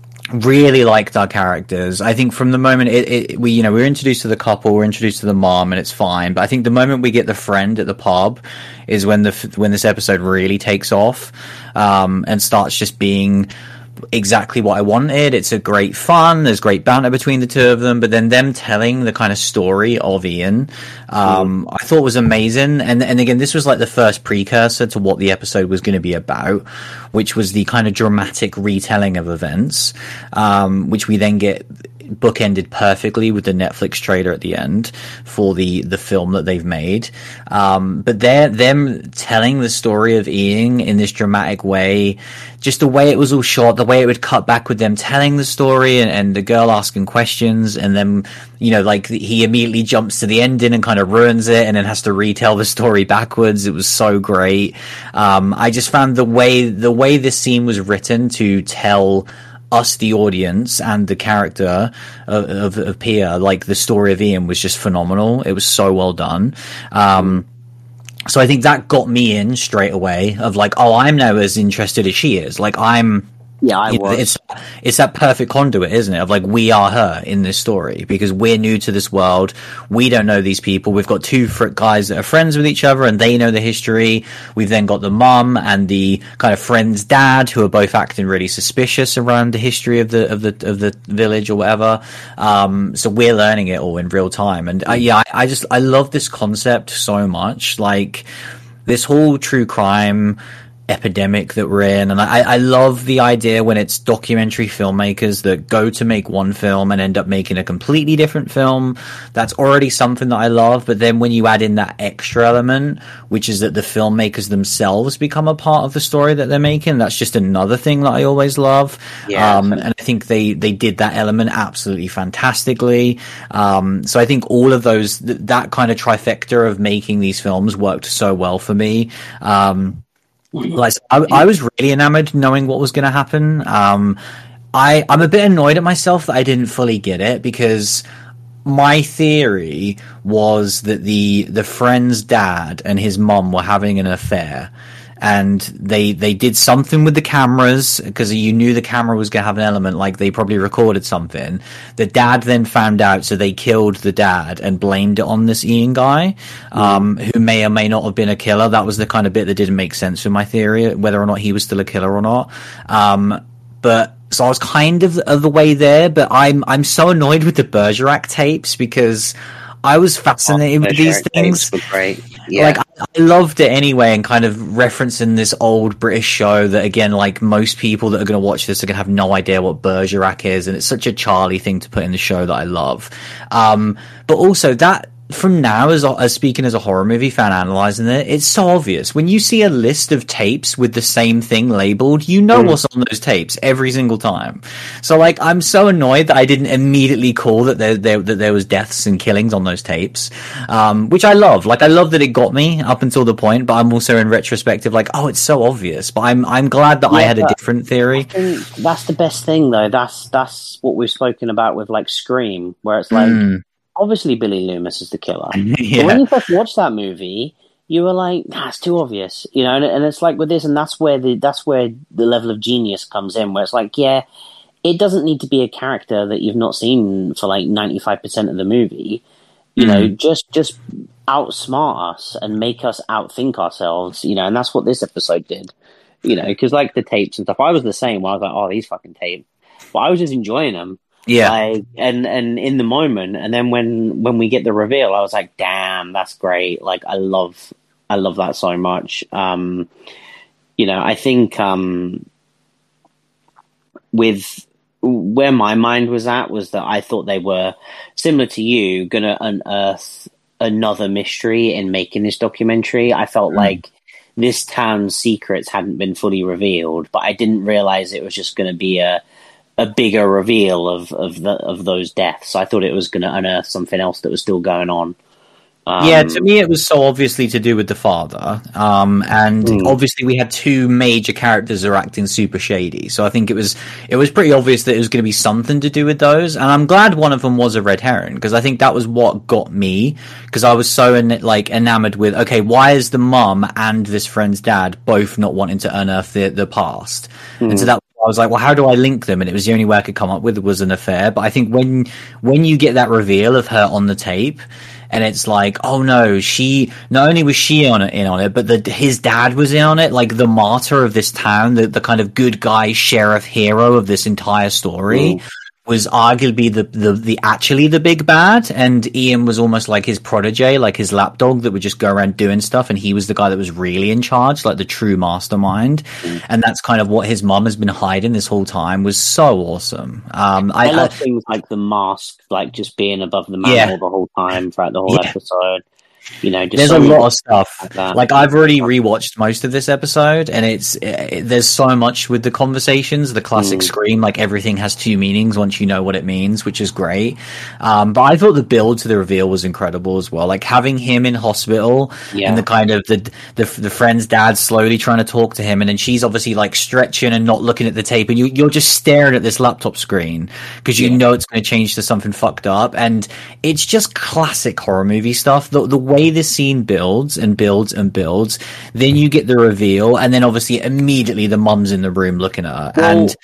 Speaker 1: really liked our characters. I think from the moment it, it we you know we're introduced to the couple, we're introduced to the mom, and it's fine. But I think the moment we get the friend at the pub is when the when this episode really takes off, um, and starts just being exactly what I wanted. It's a great fun. There's great banter between the two of them, but then them telling the kind of story of Ian, um, mm. I thought was amazing. And and again, this was like the first precursor to what the episode was going to be about, which was the kind of dramatic retelling of events, um, which we then get bookended perfectly with the Netflix trailer at the end for the the film that they've made. Um, but they're them telling the story of Ian in this dramatic way, just the way it was all shot, the way it would cut back with them telling the story and, and the girl asking questions, and then, you know, like he immediately jumps to the ending and kind of ruins it and then has to retell the story backwards. It was so great. Um, I just found the way the way this scene was written to tell us, the audience, and the character of, of, of Pia, like the story of Ian, was just phenomenal. It was so well done. Um, so I think that got me in straight away of like, oh, I'm now as interested as she is. Like I'm,
Speaker 2: yeah, I
Speaker 1: you know,
Speaker 2: was.
Speaker 1: It's it's that perfect conduit, isn't it? Of like, we are her in this story because we're new to this world. We don't know these people. We've got two fr- guys that are friends with each other and they know the history. We've then got the mum and the kind of friend's dad who are both acting really suspicious around the history of the of the of the village or whatever. Um, so we're learning it all in real time. And uh, yeah, I, I just I love this concept so much. Like this whole true crime epidemic that we're in, and I, I love the idea when it's documentary filmmakers that go to make one film and end up making a completely different film. That's already something that I love, but then when you add in that extra element, which is that the filmmakers themselves become a part of the story that they're making, that's just another thing that I always love. Yeah, um, and I think they they did that element absolutely fantastically. Um, so I think all of those, th- that kind of trifecta of making these films worked so well for me. Um, Like I, I was really enamored knowing what was going to happen. Um, I, I'm a bit annoyed at myself that I didn't fully get it, because my theory was that the the friend's dad and his mum were having an affair, and they they did something with the cameras because you knew the camera was going to have an element, like they probably recorded something. The dad then found out, so they killed the dad and blamed it on this Ian guy, um, who may or may not have been a killer. That was the kind of bit that didn't make sense for my theory, whether or not he was still a killer or not. Um, but so I was kind of, of the way there, but I'm I'm so annoyed with the Bergerac tapes because I was fascinated oh, with these things.
Speaker 2: Great. Yeah.
Speaker 1: Like, I, I loved it anyway, and kind of referencing this old British show that, again, like most people that are going to watch this are going to have no idea what Bergerac is, and it's such a Charlie thing to put in the show that I love. Um, but also that, from now, as, as speaking as a horror movie fan, analysing it, it's so obvious. When you see a list of tapes with the same thing labelled, you know mm. what's on those tapes every single time. So, like, I'm so annoyed that I didn't immediately call that there, there that there was deaths and killings on those tapes, um, which I love. Like, I love that it got me up until the point, but I'm also in retrospective like, oh, it's so obvious. But I'm I'm glad that yeah, I had a different theory.
Speaker 2: I think that's the best thing, though. That's that's what we've spoken about with, like, Scream, where it's like, mm. obviously Billy Loomis is the killer. yeah. But when you first watched that movie, you were like, nah, it's too obvious. You know, and, and it's like with this, and that's where the that's where the level of genius comes in, where it's like, yeah, it doesn't need to be a character that you've not seen for like ninety-five percent of the movie. You mm. know, just just outsmart us and make us outthink ourselves, you know, and that's what this episode did. You know, because like the tapes and stuff, I was the same. Where I was like, oh, these fucking tapes. But I was just enjoying them.
Speaker 1: Yeah,
Speaker 2: like, and and in the moment, and then when when we get the reveal, I was like, "Damn, that's great!" Like, I love, I love that so much. Um, you know, I think um, with where my mind was at was that I thought they were similar to you, going to unearth another mystery in making this documentary. I felt mm. like this town's secrets hadn't been fully revealed, but I didn't realize it was just going to be a a bigger reveal of of the, of those deaths. I thought it was going to unearth something else that was still going on. Um,
Speaker 1: yeah, to me it was so obviously to do with the father, um, and mm. obviously we had two major characters that are acting super shady. So I think it was it was pretty obvious that it was going to be something to do with those. And I'm glad one of them was a red herring, because I think that was what got me, because I was so in, like enamored with, okay, why is the mum and this friend's dad both not wanting to unearth the the past? Mm. And so that I was like, well, how do I link them? And it was the only way I could come up with was an affair. But I think when when you get that reveal of her on the tape, and it's like, oh no, she, not only was she on it, in on it, but the, his dad was in on it, like the martyr of this town, the, the kind of good guy sheriff hero of this entire story. Mm. Was arguably the, the, the actually the big bad, and Ian was almost like his protege, like his lapdog that would just go around doing stuff, and he was the guy that was really in charge, like the true mastermind. Mm. And that's kind of what his mum has been hiding this whole time. Was so awesome. Um, I,
Speaker 2: I love
Speaker 1: I,
Speaker 2: things like the mask, like just being above the mantle yeah. the whole time throughout the whole yeah. episode. You know, just
Speaker 1: there's a lot of stuff. Like, like I've already rewatched most of this episode, and it's it, there's so much with the conversations, the classic mm. Scream. Like everything has two meanings once you know what it means, which is great. Um, but I thought the build to the reveal was incredible as well. Like having him in hospital yeah. and the kind of the, the the friend's dad slowly trying to talk to him, and then she's obviously like stretching and not looking at the tape, and you you're just staring at this laptop screen because you yeah. know it's going to change to something fucked up, and it's just classic horror movie stuff. The the way this scene builds and builds and builds, then you get the reveal, and then obviously immediately the mum's in the room looking at her. Well, and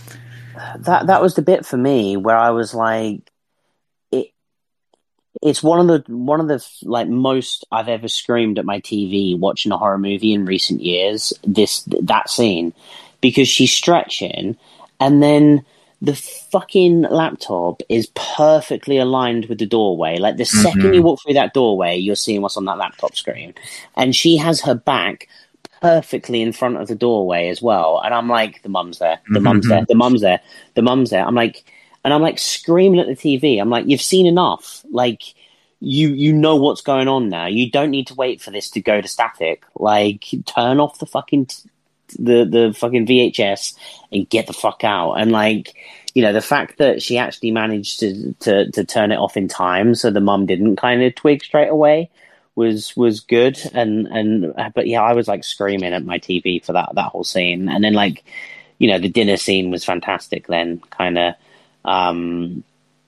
Speaker 2: that that was the bit for me where I was like, it it's one of the one of the like most I've ever screamed at my T V watching a horror movie in recent years. This that scene, because she's stretching, and then the fucking laptop is perfectly aligned with the doorway. Like the mm-hmm. second you walk through that doorway, you're seeing what's on that laptop screen. And she has her back perfectly in front of the doorway as well. And I'm like, the mum's there, the mm-hmm. mum's there, the mum's there, the mum's there. I'm like, and I'm like screaming at the T V. I'm like, you've seen enough. Like, you you know what's going on now. You don't need to wait for this to go to static. Like, turn off the fucking... T- the the fucking V H S and get the fuck out. And like, you know, the fact that she actually managed to to, to turn it off in time so the mum didn't kind of twig straight away was was good. And and but yeah, I was like screaming at my T V for that that whole scene. And then like, you know, the dinner scene was fantastic then, kind of um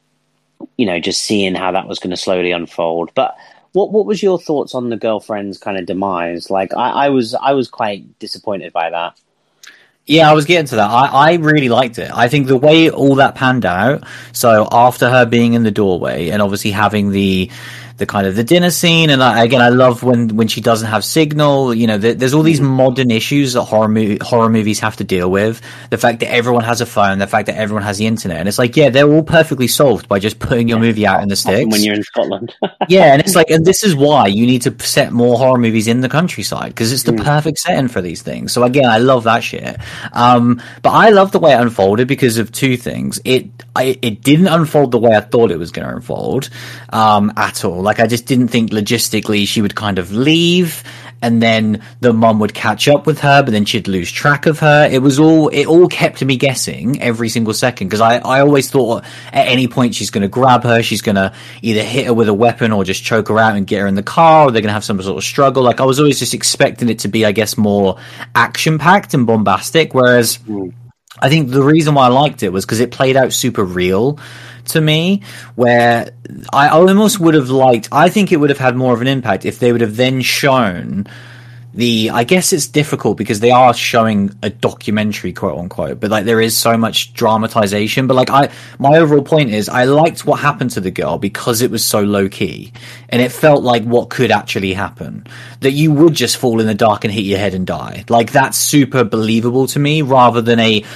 Speaker 2: you know, just seeing how that was going to slowly unfold. But What what was your thoughts on the girlfriend's kind of demise? Like, I, I was I was quite disappointed by that.
Speaker 1: Yeah, I was getting to that. I, I really liked it. I think the way all that panned out. So after her being in the doorway and obviously having the the kind of the dinner scene, and I, again, I love when when she doesn't have signal. You know, the, there's all these modern issues that horror mo- horror movies have to deal with. The fact that everyone has a phone, the fact that everyone has the internet, and it's like, yeah, they're all perfectly solved by just putting your yeah, movie out in the sticks
Speaker 2: when you're in Scotland.
Speaker 1: Yeah, and it's like, and this is why you need to set more horror movies in the countryside, because it's the mm. perfect setting for these things. So again, I love that shit. Um, but I love the way it unfolded because of two things. It I, it didn't unfold the way I thought it was going to unfold um, at all. Like, I just didn't think logistically she would kind of leave and then the mum would catch up with her, but then she'd lose track of her. It was all, it all kept me guessing every single second, because I, I always thought at any point she's going to grab her, she's going to either hit her with a weapon or just choke her out and get her in the car, or they're going to have some sort of struggle. Like, I was always just expecting it to be, I guess, more action-packed and bombastic, whereas mm. I think the reason why I liked it was because it played out super real to me, where I almost would have liked, I think it would have had more of an impact if they would have then shown the, I guess it's difficult because they are showing a documentary, quote unquote, but like there is so much dramatization. But like, I, my overall point is I liked what happened to the girl because it was so low key and it felt like what could actually happen, that you would just fall in the dark and hit your head and die. Like, that's super believable to me, rather than a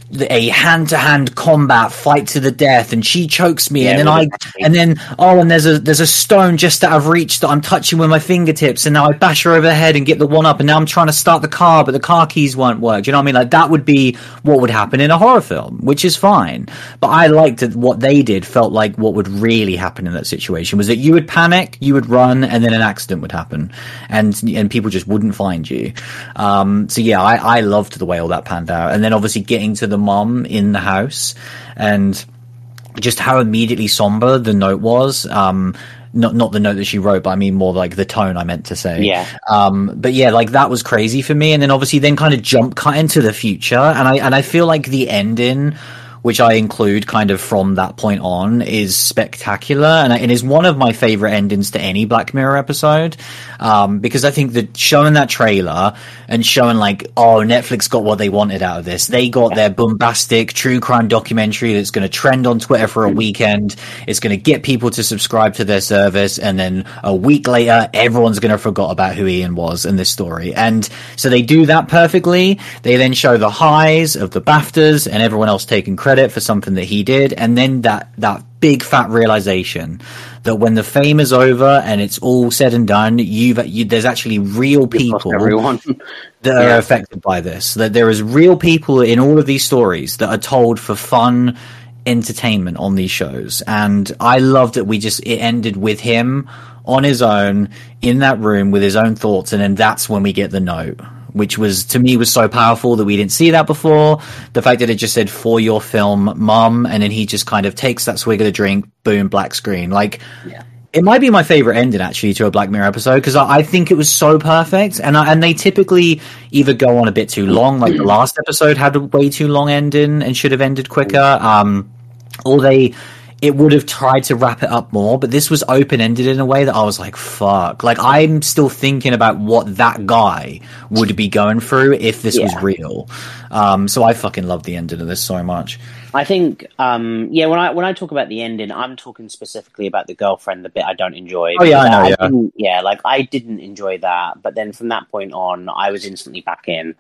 Speaker 1: a hand-to-hand combat fight to the death, and she chokes me,
Speaker 2: Yeah,
Speaker 1: and then I,
Speaker 2: exactly.
Speaker 1: and then oh, and there's a there's a stone just out of reach that I'm touching with my fingertips, and now I bash her over the head and get the one up, and now I'm trying to start the car, but the car keys won't work. Do you know what I mean? Like that would be what would happen in a horror film, which is fine. But I liked that what they did felt like what would really happen in that situation was that you would panic, you would run, and then an accident would happen, and and people just wouldn't find you. Um, so yeah, I, I loved the way all that panned out, and then obviously getting to the mum in the house and just how immediately somber the note was. Um, not not the note that she wrote, but I mean more like the tone I meant to say.
Speaker 2: Yeah.
Speaker 1: Um, but yeah, like that was crazy for me. And then obviously then kind of jump cut into the future, and I and I feel like the ending, which I include kind of from that point on, is spectacular, and it is one of my favorite endings to any Black Mirror episode, um, because I think that showing that trailer and showing like, oh, Netflix got what they wanted out of this. They got their bombastic true crime documentary that's going to trend on Twitter for a weekend. It's going to get people to subscribe to their service, and then a week later, everyone's going to forget about who Ian was in this story. And so they do that perfectly. They then show the highs of the BAFTAs and everyone else taking credit credit for something that he did, and then that that big fat realization that when the fame is over and it's all said and done, you've you, there's actually real people
Speaker 2: everyone.
Speaker 1: that are yeah. affected by this. That there is real people in all of these stories that are told for fun entertainment on these shows, and I love that we just it ended with him on his own in that room with his own thoughts, and then that's when we get the note, which was, to me, was so powerful that we didn't see that before. The fact that it just said, for your film, Mum, and then he just kind of takes that swig of the drink, boom, black screen. Like, yeah. It might be my favorite ending, actually, to a Black Mirror episode, because I, I think it was so perfect, and I, and they typically either go on a bit too long, like the last episode had a way too long ending and should have ended quicker, um, or they... it would have tried to wrap it up more, but this was open-ended in a way that I was like, fuck. Like, I'm still thinking about what that guy would be going through if this yeah. was real. Um, so I fucking love the ending of this so much.
Speaker 2: I think, um, yeah, when I when I talk about the ending, I'm talking specifically about the girlfriend, the bit I don't enjoy.
Speaker 1: Oh, yeah, I know,
Speaker 2: I
Speaker 1: yeah.
Speaker 2: Yeah, like, I didn't enjoy that, but then from that point on, I was instantly back in.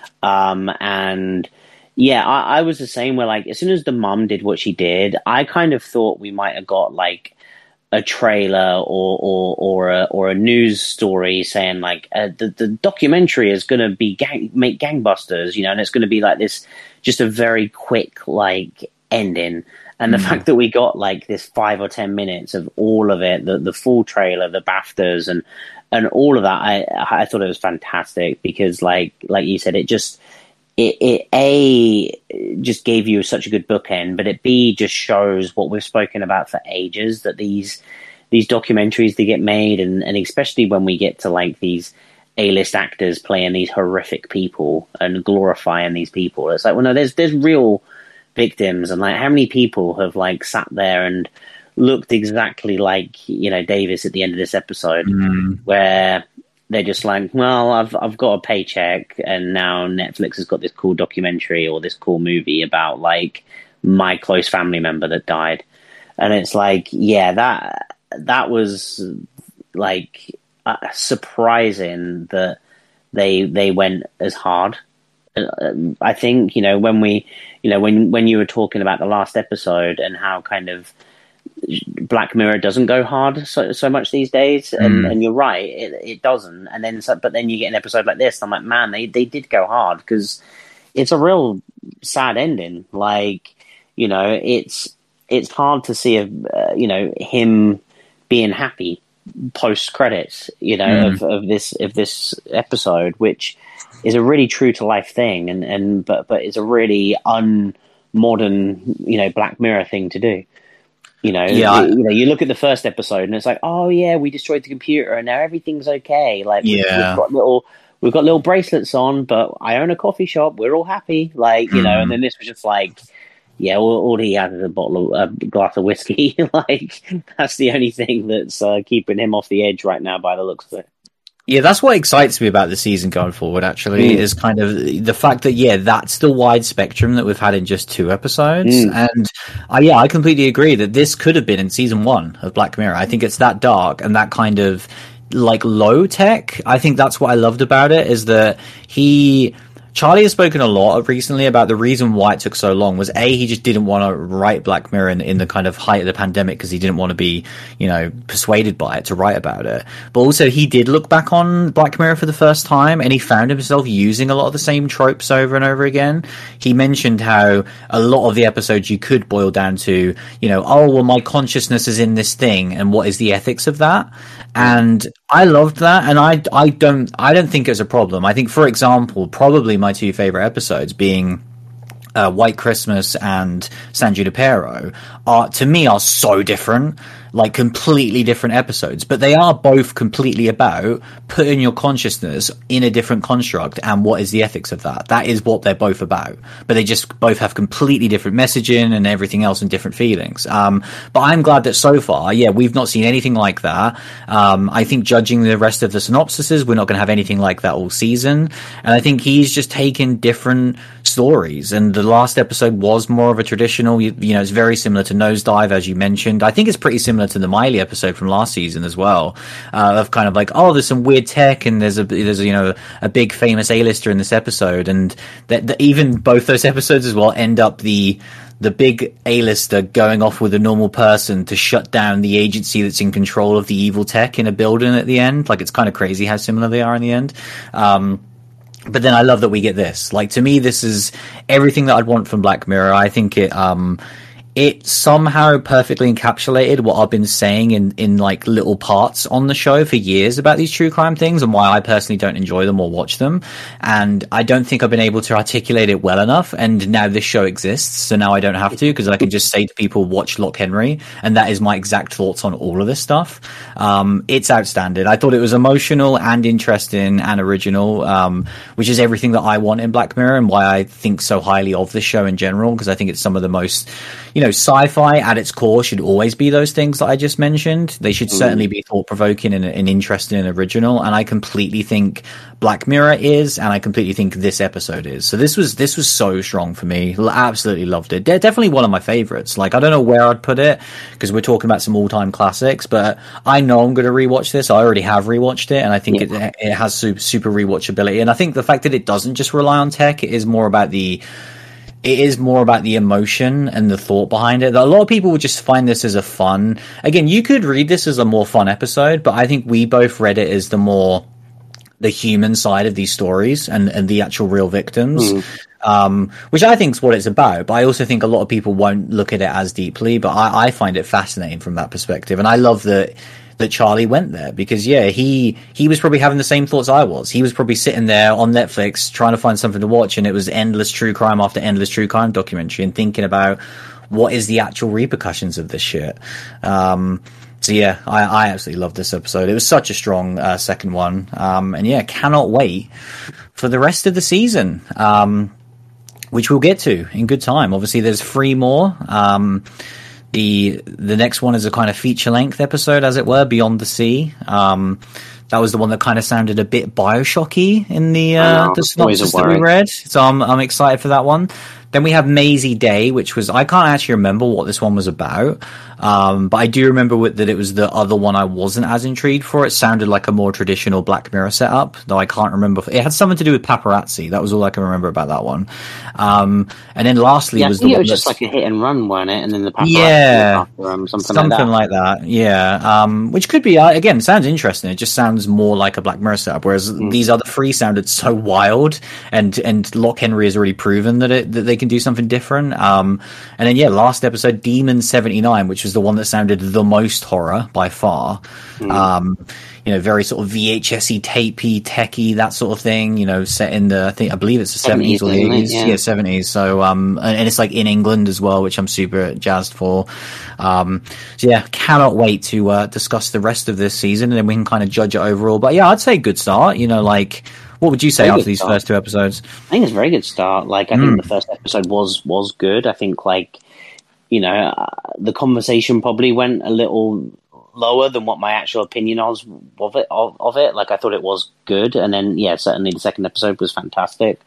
Speaker 2: Um, and... Yeah, I, I was the same where, like, as soon as the mum did what she did, I kind of thought we might have got, like, a trailer or or or a, or a news story saying, like, uh, the, the documentary is going to be gang, make gangbusters, you know, and it's going to be, like, this, just a very quick, like, ending. And the mm. fact that we got, like, this five or ten minutes of all of it, the, the full trailer, the BAFTAs, and, and all of that, I I thought it was fantastic because, like like you said, it just... It, it A, just gave you such a good bookend, but it B, just shows what we've spoken about for ages, that these these documentaries, they get made, and, and especially when we get to, like, these A-list actors playing these horrific people and glorifying these people. It's like, well, no, there's there's real victims, and, like, how many people have, like, sat there and looked exactly like, you know, Davis at the end of this episode, mm. where... they're just like, well, I've I've got a paycheck, and now Netflix has got this cool documentary or this cool movie about, like, my close family member that died, and it's like, yeah, that that was like uh, surprising that they they went as hard. Uh, I think, you know, when we, you know, when when you were talking about the last episode and how kind of Black Mirror doesn't go hard so so much these days, and, mm. and you're right, it, it doesn't. And then, but then you get an episode like this, and I'm like, man, they they did go hard, because it's a real sad ending. Like, you know, it's it's hard to see a uh, you know, him being happy post credits, you know, mm. of, of this of this episode, which is a really true to life thing, and and but but it's a really unmodern, you know, Black Mirror thing to do. You know,
Speaker 1: yeah.
Speaker 2: you, you know, you look at the first episode and it's like, oh yeah, we destroyed the computer and now everything's okay. Like, yeah. we've, we've got little, we've got little bracelets on, but I own a coffee shop. We're all happy. Like, you mm. know, and then this was just like, yeah, all, all he had is a bottle of a glass of whiskey. Like, that's the only thing that's uh, keeping him off the edge right now, by the looks of it.
Speaker 1: Yeah, that's what excites me about the season going forward, actually, mm. is kind of the fact that, yeah, that's the wide spectrum that we've had in just two episodes. Mm. And, uh, yeah, I completely agree that this could have been in season one of Black Mirror. I think it's that dark and that kind of, like, low tech. I think that's what I loved about it, is that he Charlie has spoken a lot recently about the reason why it took so long was A, he just didn't want to write Black Mirror in, in the kind of height of the pandemic because he didn't want to be, you know, persuaded by it to write about it. But also he did look back on Black Mirror for the first time and he found himself using a lot of the same tropes over and over again. He mentioned how a lot of the episodes you could boil down to, you know, oh, well, my consciousness is in this thing and what is the ethics of that? And I loved that, and I, I don't I don't think it's a problem. I think, for example, probably my two favorite episodes being uh, White Christmas and San Junipero are, to me, are so different, like completely different episodes, but they are both completely about putting your consciousness in a different construct and what is the ethics of that. That is what they're both about, but they just both have completely different messaging and everything else and different feelings. Um, but I'm glad that so far, yeah, we've not seen anything like that. Um, I think judging the rest of the synopsises, we're not going to have anything like that all season. And I think he's just taken different stories, and the last episode was more of a traditional, you, you know, it's very similar to Nosedive, as you mentioned. I think it's pretty similar to the Miley episode from last season as well, uh, of kind of like, oh, there's some weird tech and there's a there's a, you know, a big famous A-lister in this episode, and that, that even both those episodes as well end up the the big A-lister going off with a normal person to shut down the agency that's in control of the evil tech in a building at the end. Like, it's kind of crazy how similar they are in the end. Um, But then I love that we get this. Like, to me, this is everything that I'd want from Black Mirror. I think it, um, it somehow perfectly encapsulated what I've been saying in, in like little parts on the show for years about these true crime things and why I personally don't enjoy them or watch them. And I don't think I've been able to articulate it well enough. And now this show exists, so now I don't have to, because I can just say to people, watch Lock Henry. And that is my exact thoughts on all of this stuff. Um, it's outstanding. I thought it was emotional and interesting and original, um, which is everything that I want in Black Mirror and why I think so highly of this show in general, because I think it's some of the most, you know, sci-fi at its core should always be those things that I just mentioned. They should certainly be thought-provoking and, and interesting and original, and I completely think Black Mirror is, and I completely think this episode is. So this was this was so strong for me. Absolutely loved it. They're definitely one of my favorites. Like, I don't know where I'd put it, because we're talking about some all-time classics, but I know I'm going to rewatch this. I already have rewatched it, and I think yeah. it, it has super, super rewatchability. And I think the fact that it doesn't just rely on tech, it is more about the It is more about the emotion and the thought behind it. A lot of people would just find this as a fun... Again, you could read this as a more fun episode, but I think we both read it as the more... the human side of these stories and, and the actual real victims, mm. um, which I think is what it's about. But I also think a lot of people won't look at it as deeply, but I, I find it fascinating from that perspective. And I love that... that Charlie went there, because yeah, he he was probably having the same thoughts I was. He was probably sitting there on Netflix trying to find something to watch, and it was endless true crime after endless true crime documentary, and thinking about what is the actual repercussions of this shit. Um, so yeah, I, I absolutely loved this episode. It was such a strong uh, second one, um, and yeah, cannot wait for the rest of the season, um, which we'll get to in good time. Obviously, there's three more. Um, The the next one is a kind of feature-length episode, as it were, Beyond the Sea. Um, that was the one that kind of sounded a bit Bioshocky in the uh, the synopsis that we read. So I'm I'm excited for that one. Then we have Maisie Day, which was, I can't actually remember what this one was about, um, but I do remember with, that it was the other one I wasn't as intrigued for. It sounded like a more traditional Black Mirror setup, though I can't remember. It had something to do with paparazzi. That was all I can remember about that one. Um, and then lastly
Speaker 2: yeah,
Speaker 1: was
Speaker 2: the
Speaker 1: the
Speaker 2: it
Speaker 1: one
Speaker 2: was just like a hit and run, wasn't it? And then the paparazzi
Speaker 1: yeah,
Speaker 2: after, um, something,
Speaker 1: something
Speaker 2: like that.
Speaker 1: like that. Yeah, um, which could be, uh, again, sounds interesting. It just sounds more like a Black Mirror setup, whereas mm. these other three sounded so wild, and and Lock Henry has already proven that it that they can do something different. Um, and then yeah, last episode, Demon seventy-nine, which was the one that sounded the most horror by far. Mm. Um, you know, very sort of V H S-y, tapey, techy, that sort of thing. You know, set in the, I think, I believe it's the seventies or the eighties. Yeah. yeah, seventies. So, um, and, and it's like in England as well, which I'm super jazzed for. Um, so yeah, cannot wait to uh, discuss the rest of this season, and then we can kind of judge it overall. But yeah, I'd say good start. You know, like, what would you say very after these start. first two episodes?
Speaker 2: I think it's a very good start. Like, I mm. think the first episode was was good. I think, like, you know, uh, the conversation probably went a little lower than what my actual opinion was of it. Of, of it, like, I thought it was good, and then yeah, certainly the second episode was fantastic.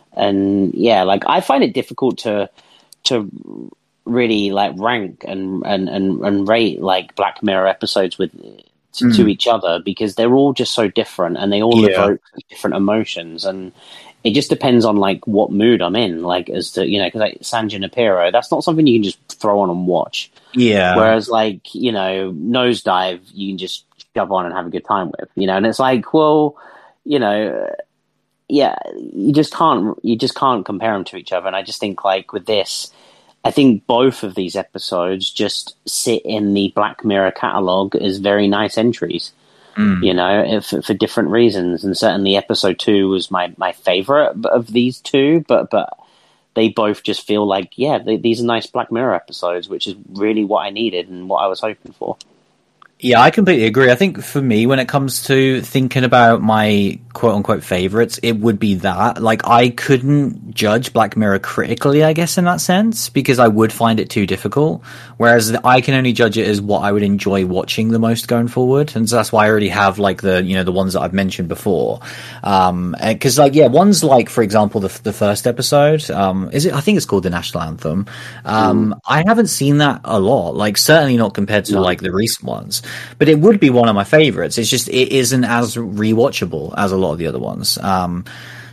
Speaker 2: And yeah, like, I find it difficult to to really like rank and and and, and rate like Black Mirror episodes with to,
Speaker 1: Mm.
Speaker 2: to each other, because they're all just so different and they all
Speaker 1: Yeah.
Speaker 2: evoke different emotions, and it just depends on like what mood I'm in, like as to, you know, because like San Junipero, that's not something you can just throw on and watch.
Speaker 1: Yeah.
Speaker 2: Whereas like, you know, Nosedive, you can just shove on and have a good time with, you know, and it's like, well, you know, yeah, you just can't, you just can't compare them to each other. And I just think like with this, I think both of these episodes just sit in the Black Mirror catalog as very nice entries,
Speaker 1: Mm.
Speaker 2: you know, if, for different reasons. And certainly episode two was my, my favorite of these two, but, but they both just feel like, yeah, they, these are nice Black Mirror episodes, which is really what I needed and what I was hoping for.
Speaker 1: Yeah, I completely agree. I think for me, when it comes to thinking about my quote unquote favorites, it would be that. Like, I couldn't judge Black Mirror critically, I guess, in that sense, because I would find it too difficult. Whereas I can only judge it as what I would enjoy watching the most going forward. And so that's why I already have, like, the, you know, the ones that I've mentioned before. Um, cause, like, yeah, ones like, for example, the, the first episode, um, is it, I think it's called the National Anthem. Um, mm. I haven't seen that a lot, like, certainly not compared to, no. like, the recent ones. But it would be one of my favorites. It's just it isn't as rewatchable as a lot of the other ones. Um,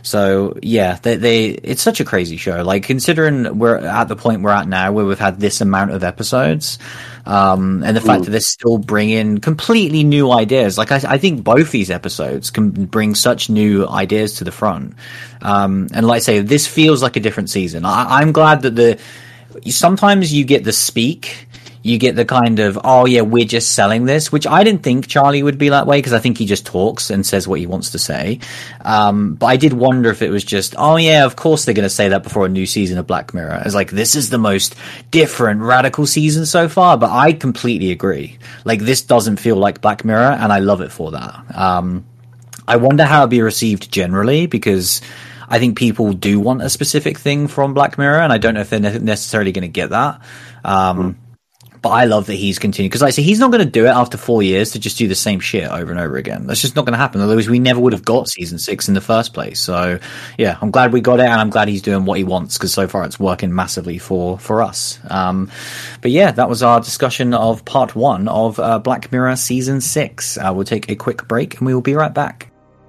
Speaker 1: so yeah, they, they it's such a crazy show. Like, considering we're at the point we're at now, where we've had this amount of episodes, um, and the fact mm. that they're still bringing completely new ideas. Like, I, I think both these episodes can bring such new ideas to the front. Um, and like I say, this feels like a different season. I, I'm glad that the sometimes you get the speak. You get the kind of, oh yeah, we're just selling this, which I didn't think Charlie would be that way, because I think he just talks and says what he wants to say. Um, but I did wonder if it was just, oh yeah, of course they're going to say that before a new season of Black Mirror. It's like, this is the most different, radical season so far. But I completely agree. Like, this doesn't feel like Black Mirror, and I love it for that. Um, I wonder how it'll be received generally, because I think people do want a specific thing from Black Mirror, and I don't know if they're ne- necessarily going to get that. Um, mm. But I love that he's continued, because like I say, he's not going to do it after four years to just do the same shit over and over again. That's just not going to happen. Otherwise, we never would have got season six in the first place. So, yeah, I'm glad we got it, and I'm glad he's doing what he wants, because so far it's working massively for for us. Um, but yeah, that was our discussion of part one of uh, Black Mirror season six. Uh, we'll take a quick break, and we will be right back.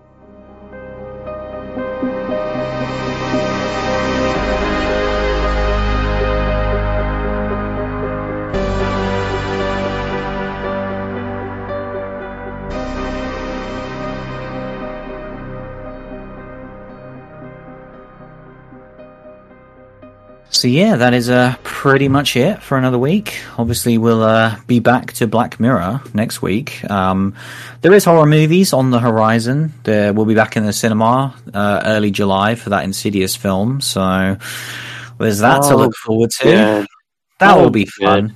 Speaker 1: So yeah, that is uh, pretty much it for another week. Obviously, we'll uh, be back to Black Mirror next week. Um, there is horror movies on the horizon. There, we'll be back in the cinema uh, early July for that Insidious film. So there's that oh, to look forward to. Yeah. That will be fun.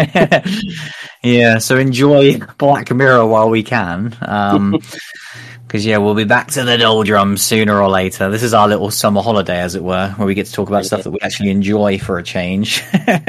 Speaker 1: Yeah, so enjoy Black Mirror while we can. Um, Because, yeah, we'll be back to the doldrums sooner or later. This is our little summer holiday, as it were, where we get to talk about stuff that we actually enjoy for a change.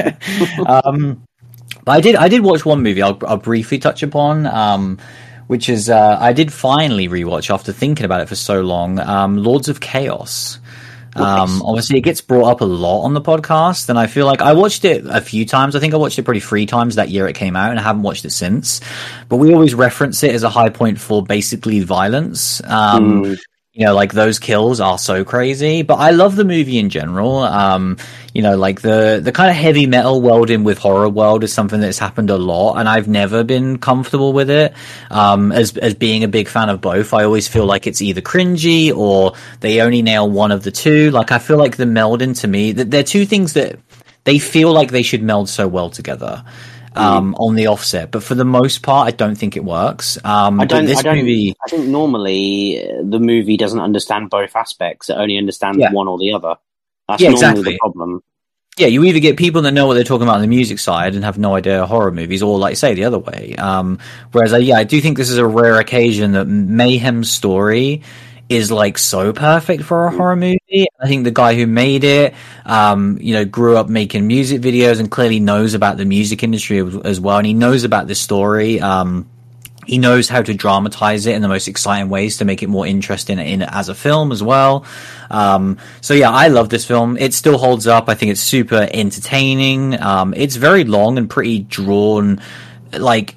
Speaker 1: um, but I did I did watch one movie I'll, I'll briefly touch upon, um, which is, uh, I did finally rewatch after thinking about it for so long, um, Lords of Chaos. Um, obviously it gets brought up a lot on the podcast, and I feel like I watched it a few times. I think I watched it probably three times that year it came out, and I haven't watched it since. But we always reference it as a high point for basically violence. Um, mm. You know, like, those kills are so crazy. But I love the movie in general. Um, you know, like, the, the kind of heavy metal world in with horror world is something that's happened a lot, and I've never been comfortable with it. Um, as, as being a big fan of both, I always feel like it's either cringy or they only nail one of the two. Like, I feel like the melding, to me, that they're two things that they feel like they should meld so well together. Um, mm. on the offset, but for the most part, I don't think it works. Um,
Speaker 2: I don't.
Speaker 1: This
Speaker 2: I don't.
Speaker 1: movie,
Speaker 2: I think normally the movie doesn't understand both aspects; it only understands yeah. one or the other. That's
Speaker 1: yeah,
Speaker 2: normally
Speaker 1: exactly.
Speaker 2: the problem.
Speaker 1: Yeah, you either get people that know what they're talking about on the music side and have no idea horror movies, or, like, say, the other way. Um, whereas, uh, yeah, I do think this is a rare occasion that Mayhem's story is, like, so perfect for a horror movie. I think the guy who made it, um, you know, grew up making music videos and clearly knows about the music industry as well. And he knows about this story. Um, he knows how to dramatize it in the most exciting ways to make it more interesting in it as a film as well. Um, so yeah, I love this film. It still holds up. I think it's super entertaining. Um, it's very long and pretty drawn, like,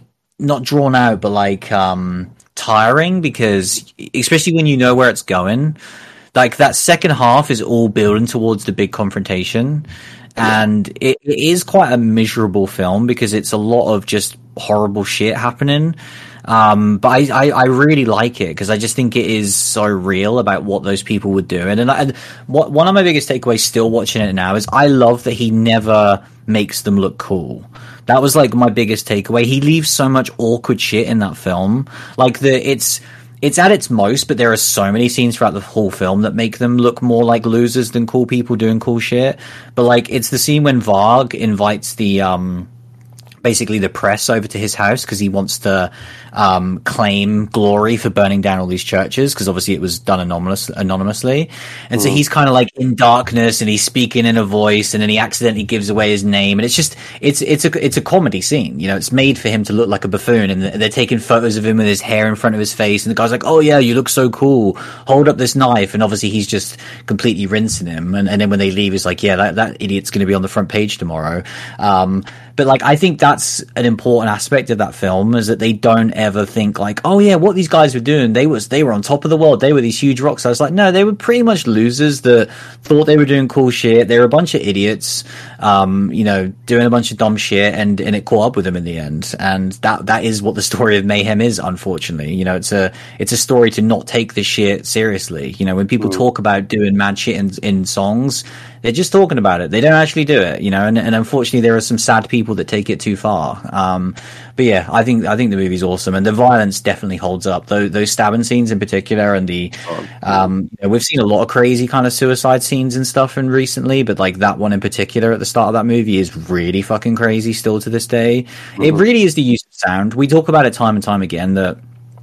Speaker 1: not drawn out, but like um, tiring, because especially when you know where it's going, like that second half is all building towards the big confrontation. And it, it is quite a miserable film because it's a lot of just horrible shit happening. Um, but I, I, I really like it because I just think it is so real about what those people were doing. And, I, and what, one of my biggest takeaways still watching it now is I love that he never makes them look cool. That was like my biggest takeaway. He leaves so much awkward shit in that film. Like the, it's, It's at its most, but there are so many scenes throughout the whole film that make them look more like losers than cool people doing cool shit. But like, it's the scene when Varg invites the, um, basically the press over to his house because he wants to um, claim glory for burning down all these churches, because obviously it was done anonymous, anonymously. And mm. so he's kind of like in darkness and he's speaking in a voice, and then he accidentally gives away his name. And it's just, it's, it's a, it's a comedy scene. You know, it's made for him to look like a buffoon, and they're taking photos of him with his hair in front of his face. And the guy's like, oh yeah, you look so cool. Hold up this knife. And obviously he's just completely rinsing him. And, and then when they leave, it's like, yeah, that, that idiot's going to be on the front page tomorrow. Um, But like, I think that's an important aspect of that film, is that they don't ever think like, oh yeah, what these guys were doing, they was they were on top of the world, they were these huge rock stars. Like, no, they were pretty much losers that thought they were doing cool shit. They were a bunch of idiots, um, you know, doing a bunch of dumb shit, and and it caught up with them in the end. And that that is what the story of Mayhem is, unfortunately. You know, it's a it's a story to not take this shit seriously. You know, when people mm. talk about doing mad shit in in songs, they're just talking about it. They don't actually do it, you know, and, and unfortunately there are some sad people that take it too far. Um, but yeah, I think, I think the movie's awesome, and the violence definitely holds up. Those, those stabbing scenes in particular, and the, um, you know, we've seen a lot of crazy kind of suicide scenes and stuff in recently, but like that one in particular at the start of that movie is really fucking crazy still to this day. Mm-hmm. It really is the use of sound. We talk about it time and time again that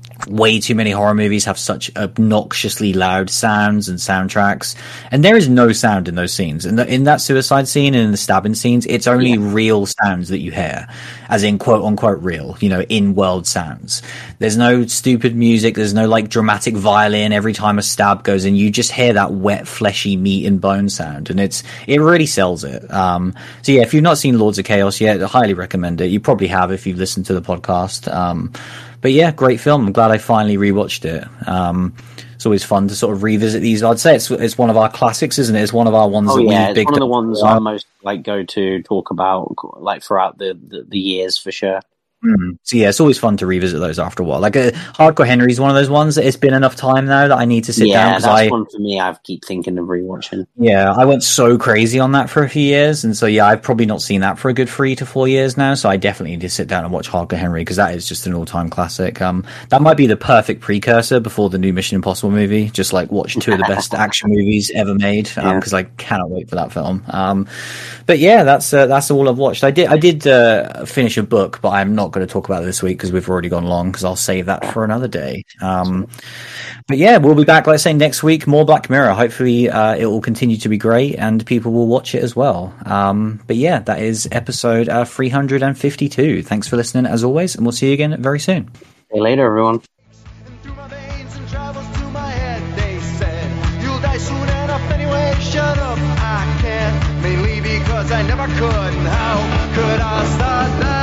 Speaker 1: way too many horror movies have such obnoxiously loud sounds and soundtracks, and there is no sound in those scenes. In, the, in that suicide scene and in the stabbing scenes, it's only yeah. real sounds that you hear, as in quote unquote real, you know, in-world sounds. There's no stupid music, there's no like dramatic violin every time a stab goes in. You just hear that wet, fleshy meat and bone sound, and it's it really sells it. Um, so yeah, if you've not seen Lords of Chaos yet, I highly recommend it. You probably have if you've listened to the podcast. Um, But yeah, great film. I'm glad I finally rewatched it. Um, it's always fun to sort of revisit these. I'd say it's it's one of our classics, isn't it? It's one of our ones
Speaker 2: oh,
Speaker 1: that
Speaker 2: yeah,
Speaker 1: we
Speaker 2: it's
Speaker 1: big
Speaker 2: one of the ones I most like go to talk about like throughout the, the, the years for sure.
Speaker 1: Mm. So yeah, it's always fun to revisit those after a while. Like uh, Hardcore Henry is one of those ones that it's been enough time now that I need to sit
Speaker 2: yeah,
Speaker 1: down.
Speaker 2: Yeah, that's
Speaker 1: I,
Speaker 2: one for me. I keep thinking of rewatching.
Speaker 1: Yeah, I went so crazy on that for a few years, and so yeah, I've probably not seen that for a good three to four years now. So I definitely need to sit down and watch Hardcore Henry, because that is just an all-time classic. Um, that might be the perfect precursor before the new Mission Impossible movie. Just like watch two of the best action movies ever made, because um, yeah. I cannot wait for that film. Um, but yeah, that's uh, that's all I've watched. I did I did uh, finish a book, but I'm not going to talk about it this week because we've already gone long, because I'll save that for another day. Um, but yeah, we'll be back, let's say, next week, more Black Mirror. Hopefully uh, it will continue to be great and people will watch it as well. Um, but yeah, that is episode uh, three hundred fifty-two. Thanks for listening as always, and we'll see you again very soon.
Speaker 2: See you later, everyone.
Speaker 3: Shut up, I can't, mainly because I never could. How could I start now?